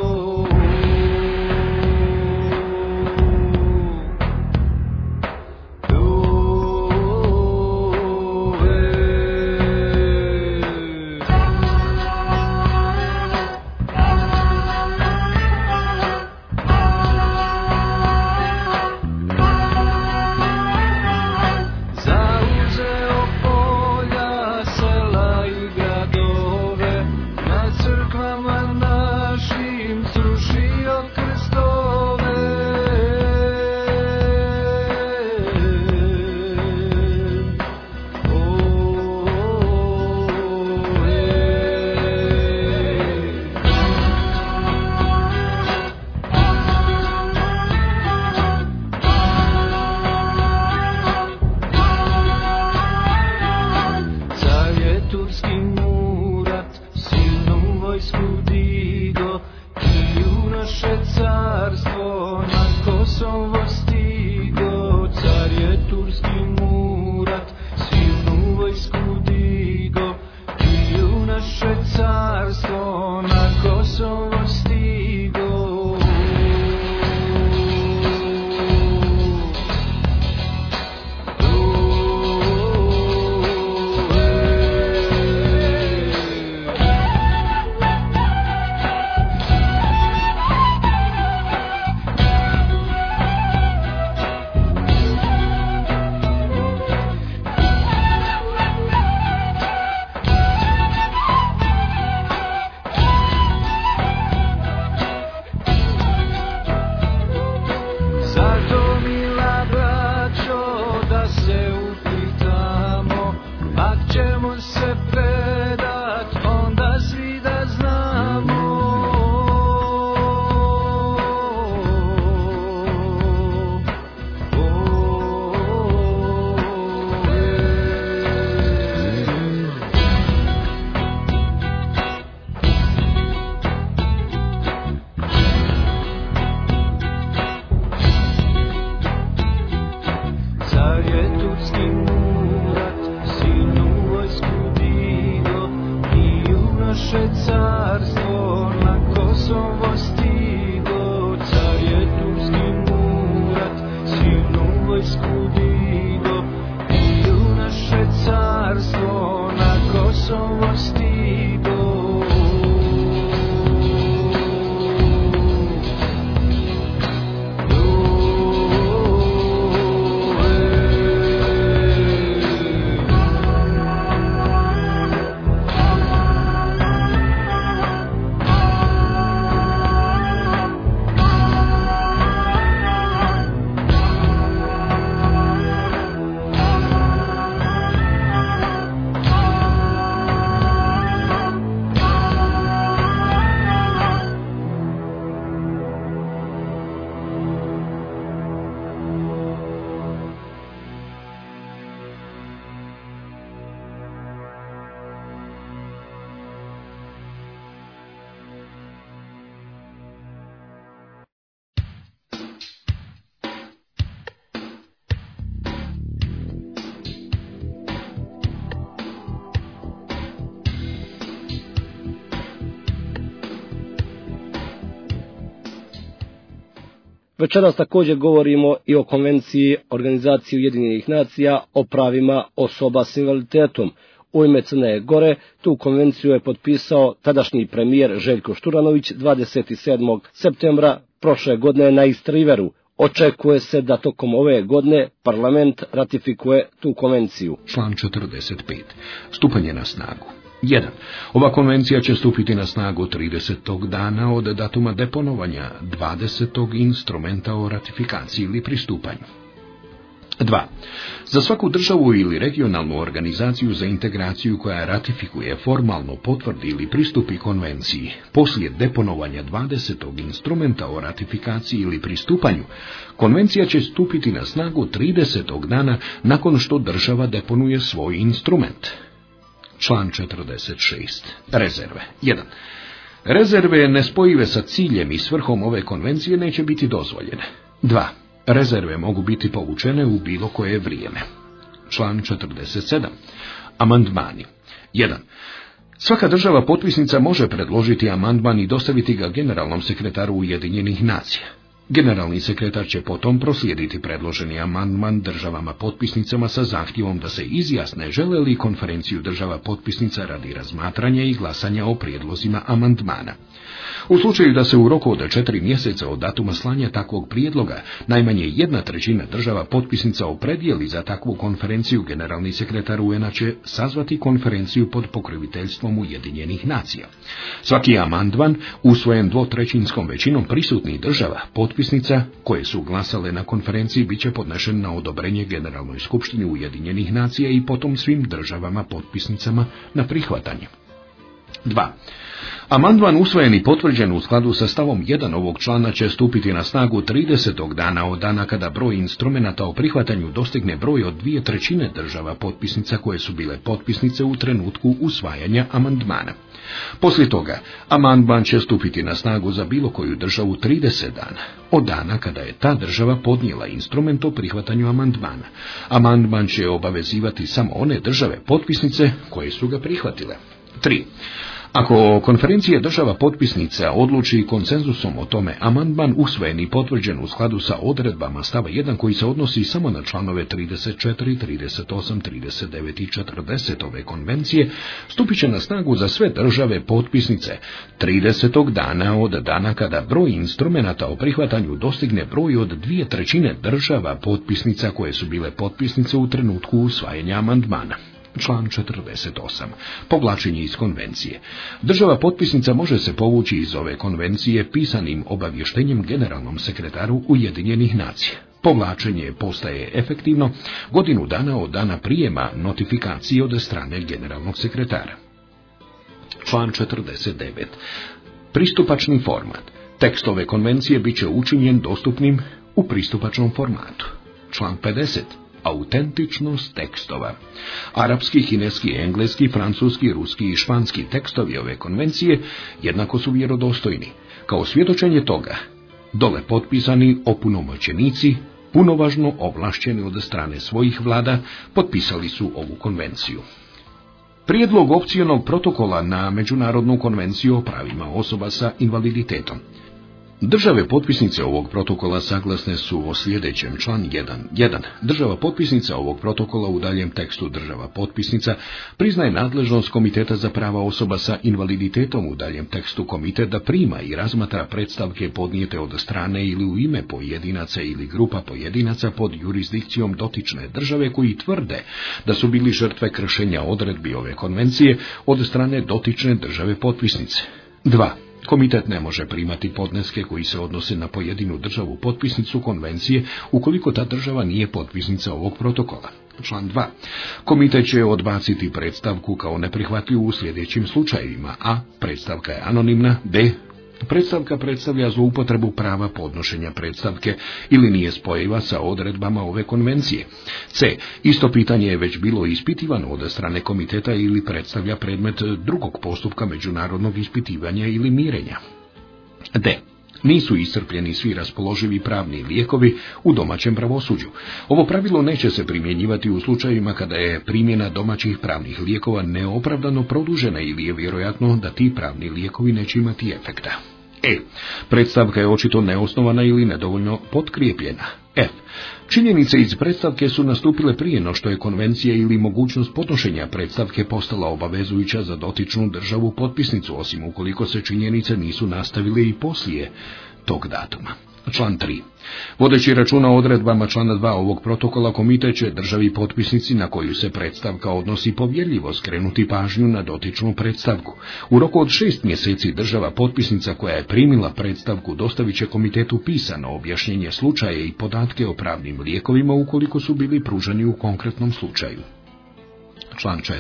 Večeras također govorimo i o Konvenciji Organizacije Ujedinjenih nacija o pravima osoba s invaliditetom. U ime Crne Gore tu konvenciju je potpisao tadašnji premijer Željko Šturanović 27. septembra prošle godine na Istriveru. Očekuje se da tokom ove godine parlament ratifikuje tu konvenciju. Član 45. Stupanje na snagu. 1. Ova konvencija će stupiti na snagu 30. dana od datuma deponovanja 20. instrumenta o ratifikaciji ili pristupanju. 2. Za svaku državu ili regionalnu organizaciju za integraciju koja ratifikuje, formalno potvrdi ili pristupi konvenciji, poslije deponovanja 20. instrumenta o ratifikaciji ili pristupanju, konvencija će stupiti na snagu 30. dana nakon što država deponuje svoj instrument. Član 46. Rezerve. 1. Rezerve nespojive sa ciljem i svrhom ove konvencije neće biti dozvoljene. 2. Rezerve mogu biti povučene u bilo koje vrijeme. Član 47. Amandmani. 1. Svaka država potpisnica može predložiti amandman i dostaviti ga generalnom sekretaru Ujedinjenih nacija. Generalni sekretar će potom proslijediti predloženi amandman državama potpisnicama sa zahtjevom da se izjasne žele li konferenciju država potpisnica radi razmatranja i glasanja o prijedlozima amandmana. U slučaju da se u roku od 4 mjeseca od datuma slanja takvog prijedloga najmanje 1/3 država potpisnica opredijeli za takvu konferenciju, generalni sekretar UN-a će sazvati konferenciju pod pokroviteljstvom Ujedinjenih nacija. Svaki amandman usvojen 2/3 većinom prisutnih država potpisnica koje su glasale na konferenciji bit će podnešen na odobrenje Generalnoj skupštini Ujedinjenih nacija i potom svim državama potpisnicama na prihvatanje. 2. Amandman usvojen i potvrđen u skladu sa stavom 1 ovog člana će stupiti na snagu 30. dana od dana kada broj instrumenata o prihvatanju dostigne broj od 2/3 država potpisnica koje su bile potpisnice u trenutku usvajanja amandmana. Poslije toga, amandman će stupiti na snagu za bilo koju državu 30 dana, od dana kada je ta država podnijela instrument o prihvatanju amandmana. Amandman će obavezivati samo one države potpisnice koje su ga prihvatile. 3. Ako konferencija država potpisnica odluči konsenzusom o tome, amandman usvojen i potvrđen u skladu sa odredbama stava 1 koji se odnosi samo na članove 34, 38, 39 i 40 ove konvencije, stupit će na snagu za sve države potpisnice 30. dana od dana kada broj instrumenata o prihvatanju dostigne broj od 2/3 država potpisnica koje su bile potpisnice u trenutku usvajanja amandmana. Član 48. Povlačenje iz konvencije. Država potpisnica može se povući iz ove konvencije pisanim obavještenjem generalnom sekretaru Ujedinjenih nacija. Povlačenje postaje efektivno godinu dana od dana prijema notifikacije od strane generalnog sekretara. Član 49. Pristupačni format. Tekst ove konvencije bit će učinjen dostupnim u pristupačnom formatu. Član 50. Autentičnost tekstova. Arapski, kineski, engleski, francuski, ruski i španski tekstovi ove konvencije jednako su vjerodostojni. Kao svjedočenje toga, dole potpisani opunomoćenici, punovažno ovlašćeni od strane svojih vlada, potpisali su ovu konvenciju. Prijedlog opcionalnog protokola na Međunarodnu konvenciju o pravima osoba sa invaliditetom. Države potpisnice ovog protokola saglasne su o sljedećem. Član 1. Država potpisnica ovog protokola u daljem tekstu država potpisnica priznaje nadležnost Komiteta za prava osoba sa invaliditetom u daljem tekstu komitet da prima i razmatra predstavke podnijete od strane ili u ime pojedinaca ili grupa pojedinaca pod jurisdikcijom dotične države koji tvrde da su bili žrtve kršenja odredbi ove konvencije od strane dotične države potpisnice. 2. Komitet ne može primati podneske koji se odnose na pojedinu državu potpisnicu konvencije ukoliko ta država nije potpisnica ovog protokola. Član 2. Komitet će odbaciti predstavku kao neprihvatljivu u sljedećim slučajevima: a. Predstavka je anonimna. b. Predstavka predstavlja zloupotrebu prava podnošenja predstavke ili nije spojiva sa odredbama ove konvencije. C. Isto pitanje je već bilo ispitivano od strane komiteta ili predstavlja predmet drugog postupka međunarodnog ispitivanja ili mirenja. D. Nisu iscrpljeni svi raspoloživi pravni lijekovi u domaćem pravosuđu. Ovo pravilo neće se primjenjivati u slučajevima kada je primjena domaćih pravnih lijekova neopravdano produžena ili je vjerojatno da ti pravni lijekovi neće imati efekta. E. Predstavka je očito neosnovana ili nedovoljno potkrijepljena. F. Činjenice iz predstavke su nastupile prije no što je konvencija ili mogućnost podnošenja predstavke postala obavezujuća za dotičnu državu potpisnicu, osim ukoliko se činjenice nisu nastavile i poslije tog datuma. Član 3. Vodeći računa o odredbama člana 2 ovog protokola, komitet će državi potpisnici na koju se predstavka odnosi povjerljivo skrenuti pažnju na dotičnu predstavku. U roku od 6 mjeseci država potpisnica koja je primila predstavku dostavit će komitetu pisano objašnjenje slučaja i podatke o pravnim lijekovima ukoliko su bili pružani u konkretnom slučaju. Član 4.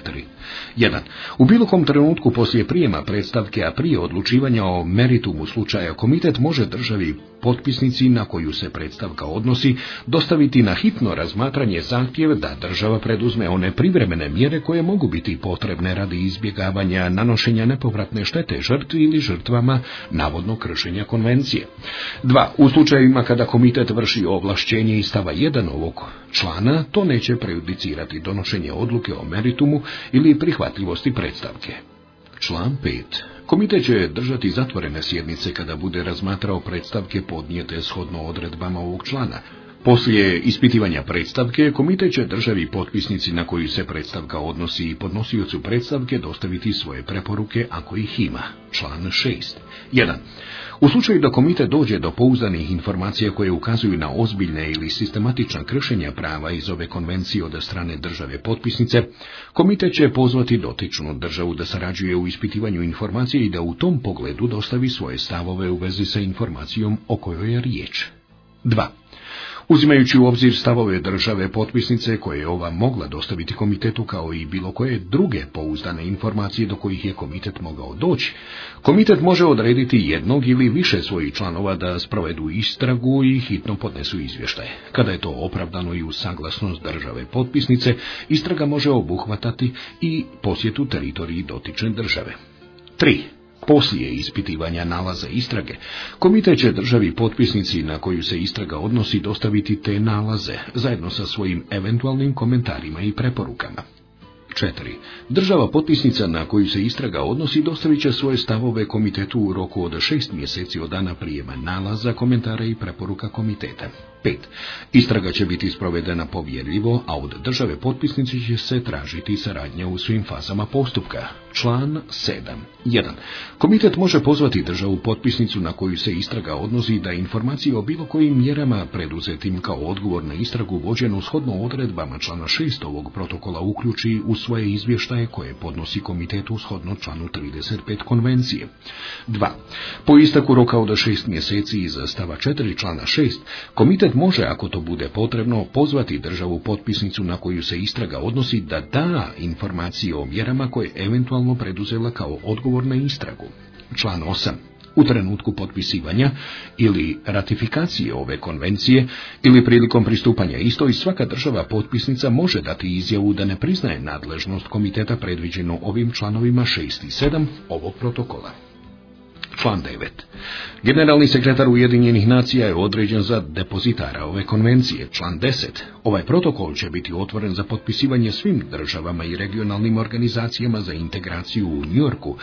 1. U bilo kom trenutku poslije prijema predstavke, a prije odlučivanja o meritumu slučaja, komitet može državi potpisnici na koju se predstavka odnosi dostaviti na hitno razmatranje zahtjev da država preduzme one privremene mjere koje mogu biti potrebne radi izbjegavanja nanošenja nepovratne štete žrtvi ili žrtvama navodnog kršenja konvencije. 2. U slučajevima kada komitet vrši ovlašćenje iz stava 1 ovog člana, to neće prejudicirati donošenje odluke o meritumu ili prihvatljivosti predstavke. Član 5. Komitet će držati zatvorene sjednice kada bude razmatrao predstavke podnijete shodno odredbama ovog člana. Poslije ispitivanja predstavke, komitet će državi potpisnici na koju se predstavka odnosi i podnosiocu predstavke dostaviti svoje preporuke ako ih ima. Član 6. 1. U slučaju da komitet dođe do pouzdanih informacija koje ukazuju na ozbiljne ili sistematična kršenja prava iz ove konvencije od strane države potpisnice, komitet će pozvati dotičnu državu da sarađuje u ispitivanju informacije i da u tom pogledu dostavi svoje stavove u vezi sa informacijom o kojoj je riječ. 2. Uzimajući u obzir stavove države potpisnice koje je ova mogla dostaviti komitetu kao i bilo koje druge pouzdane informacije do kojih je komitet mogao doći, komitet može odrediti jednog ili više svojih članova da sprovedu istragu i hitno podnesu izvještaje. Kada je to opravdano i uz saglasnost države potpisnice, istraga može obuhvatati i posjetu teritoriji dotične države. 3. Poslije ispitivanja nalaza istrage, komitet će državi potpisnici na koju se istraga odnosi dostaviti te nalaze, zajedno sa svojim eventualnim komentarima i preporukama. 4. Država potpisnica na koju se istraga odnosi dostavit će svoje stavove komitetu u roku od 6 mjeseci od dana prijema nalaza, komentara i preporuka komiteta. 5. Istraga će biti sprovedena povjerljivo, a od države potpisnici će se tražiti saradnja u svim fazama postupka. Član 7. 1. Komitet može pozvati državu potpisnicu na koju se istraga odnosi da informacije o bilo kojim mjerama preduzetim kao odgovor na istragu vođenu shodno odredbama člana 6 ovog protokola uključi u svoje izvještaje koje podnosi komitetu shodno članu 35 konvencije. 2. Po isteku roka od 6 mjeseci iz stava 4 člana 6, komitet može, ako to bude potrebno, pozvati državu potpisnicu na koju se istraga odnosi da da informacije o mjerama koje eventualno preduzela kao odgovor na istragu. Član 8. U trenutku potpisivanja ili ratifikacije ove konvencije ili prilikom pristupanja istoj, svaka država potpisnica može dati izjavu da ne priznaje nadležnost komiteta predviđenu ovim članovima 6 i 7 ovog protokola. Član 9. Generalni sekretar Ujedinjenih nacija je određen za depozitara ove konvencije. Član 10. Ovaj protokol će biti otvoren za potpisivanje svim državama i regionalnim organizacijama za integraciju u Njujorku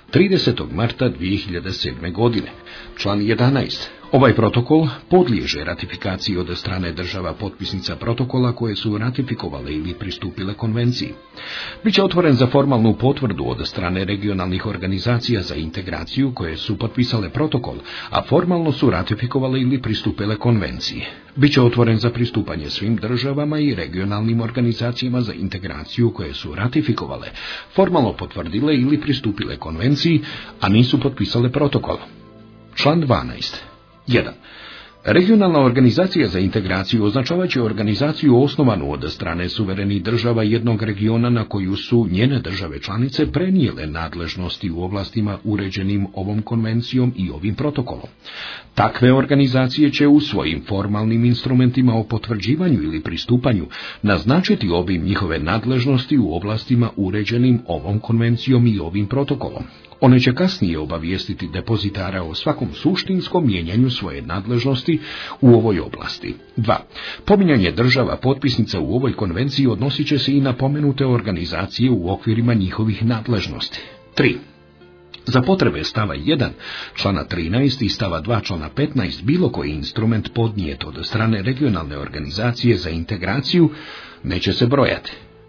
30. marta 2007. godine. Član 11. Ovaj protokol podliježe ratifikaciji od strane država potpisnica protokola koje su ratifikovale ili pristupile konvenciji. Biće otvoren za formalnu potvrdu od strane regionalnih organizacija za integraciju koje su potpisale protokol, a formalno su ratifikovale ili pristupile konvenciji. Biće otvoren za pristupanje svim državama i regionalnim organizacijama za integraciju koje su ratifikovale, formalno potvrdile ili pristupile konvenciji, a nisu potpisale protokol. Član 12. 1. Regionalna organizacija za integraciju označavat će organizaciju osnovanu od strane suverenih država jednog regiona na koju su njene države članice prenijele nadležnosti u oblastima uređenim ovom konvencijom i ovim protokolom. Takve organizacije će u svojim formalnim instrumentima o potvrđivanju ili pristupanju naznačiti obim njihove nadležnosti u oblastima uređenim ovom konvencijom i ovim protokolom. One će kasnije obavijestiti depozitara o svakom suštinskom mijenjanju svoje nadležnosti u ovoj oblasti. 2. Pominjanje država potpisnica u ovoj konvenciji odnosit će se i na pomenute organizacije u okvirima njihovih nadležnosti. 3. Za potrebe stava 1, člana 13 i stava 2, člana 15, bilo koji instrument podnijet od strane regionalne organizacije za integraciju neće se brojati.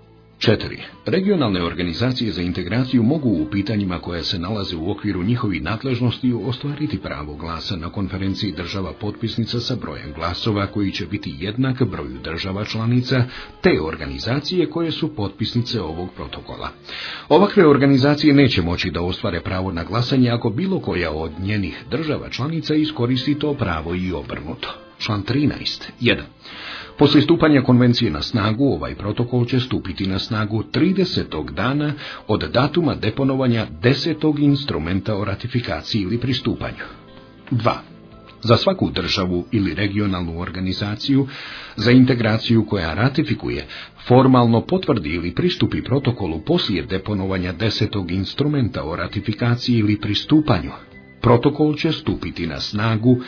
4. Regionalne organizacije za integraciju mogu u pitanjima koja se nalaze u okviru njihovih nadležnosti ostvariti pravo glasa na konferenciji država potpisnica sa brojem glasova koji će biti jednak broju država članica te organizacije koje su potpisnice ovog protokola. Ovakve organizacije neće moći da ostvare pravo na glasanje ako bilo koja od njenih država članica iskoristi to pravo i obrnuto. Član 13. 1. Poslije stupanja konvencije na snagu, ovaj protokol će stupiti na snagu 30. dana od datuma deponovanja 10. instrumenta o ratifikaciji ili pristupanju. 2. Za svaku državu ili regionalnu organizaciju za integraciju koja ratifikuje, formalno potvrdi ili pristupi protokolu poslije deponovanja 10. instrumenta o ratifikaciji ili pristupanju, protokol će stupiti na snagu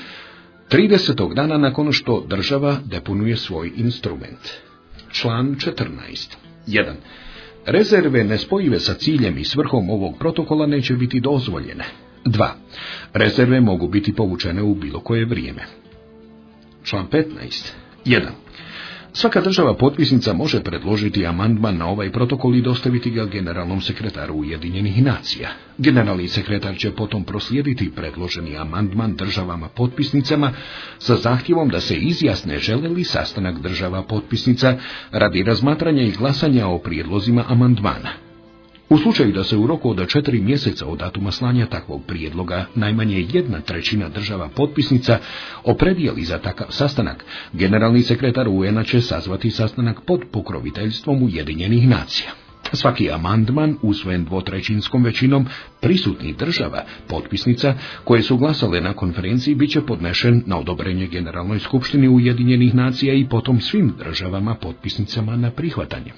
30. dana nakon što država deponuje svoj instrument. Član 14. 1. Rezerve nespojive sa ciljem i svrhom ovog protokola neće biti dozvoljene. 2. Rezerve mogu biti povučene u bilo koje vrijeme. Član 15. 1. Svaka država potpisnica može predložiti amandman na ovaj protokol i dostaviti ga generalnom sekretaru Ujedinjenih nacija. Generalni sekretar će potom proslijediti predloženi amandman državama potpisnicama sa zahtjevom da se izjasne žele li sastanak država potpisnica radi razmatranja i glasanja o prijedlozima amandmana. U slučaju da se u roku od 4 mjeseca od datuma slanja takvog prijedloga najmanje 1/3 država potpisnica opredijeli za takav sastanak, generalni sekretar UN-a će sazvati sastanak pod pokroviteljstvom Ujedinjenih nacija. Svaki amandman usvojen 2/3 većinom prisutnih država potpisnica koje su glasale na konferenciji bit će podnešen na odobrenje Generalnoj skupštini Ujedinjenih nacija i potom svim državama potpisnicama na prihvatanje.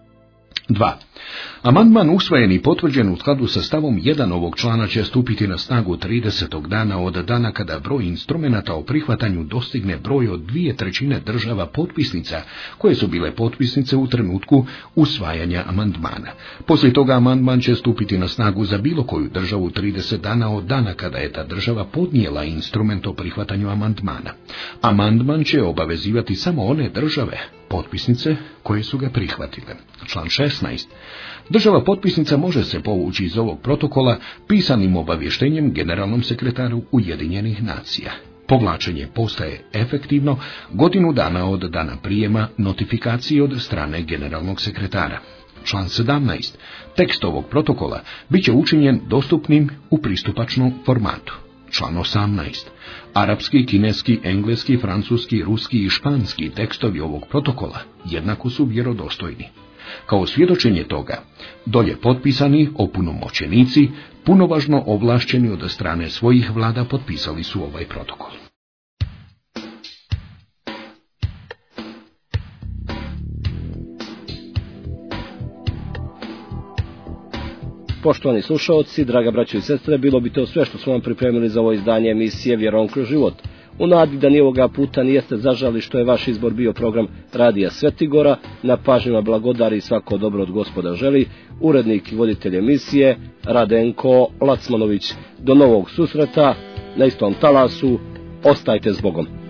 2. Amandman usvojen i potvrđen u skladu sa stavom 1 ovog člana će stupiti na snagu 30. dana od dana kada broj instrumenata o prihvatanju dostigne broj od 2/3 država potpisnica koje su bile potpisnice u trenutku usvajanja amandmana. Poslije toga amandman će stupiti na snagu za bilo koju državu 30 dana od dana kada je ta država podnijela instrument o prihvatanju amandmana. Amandman će obavezivati samo one države potpisnice koje su ga prihvatile. Član 16. Država potpisnica može se povući iz ovog protokola pisanim obavještenjem generalnom sekretaru Ujedinjenih nacija. Povlačenje postaje efektivno godinu dana od dana prijema notifikacije od strane generalnog sekretara. Član 17. Tekst ovog protokola bit će učinjen dostupnim u pristupačnom formatu. Član 18. Arapski, kineski, engleski, francuski, ruski i španski tekstovi ovog protokola jednako su vjerodostojni. Kao svjedočenje toga, dolje potpisani opunomoćenici, punovažno ovlašćeni od strane svojih vlada potpisali su ovaj protokol. Poštovani slušalci, draga braćo i sestre, bilo bi to sve što smo vam pripremili za ovo izdanje emisije Vjerom kroz život. U nadi da ni ovoga puta nijeste zažali što je vaš izbor bio program Radija Svetigora, na pažnjama blagodari i svako dobro od Gospoda želi, urednik i voditelj emisije Radenko Lacmanović. Do novog susreta na istom talasu, ostajte s Bogom.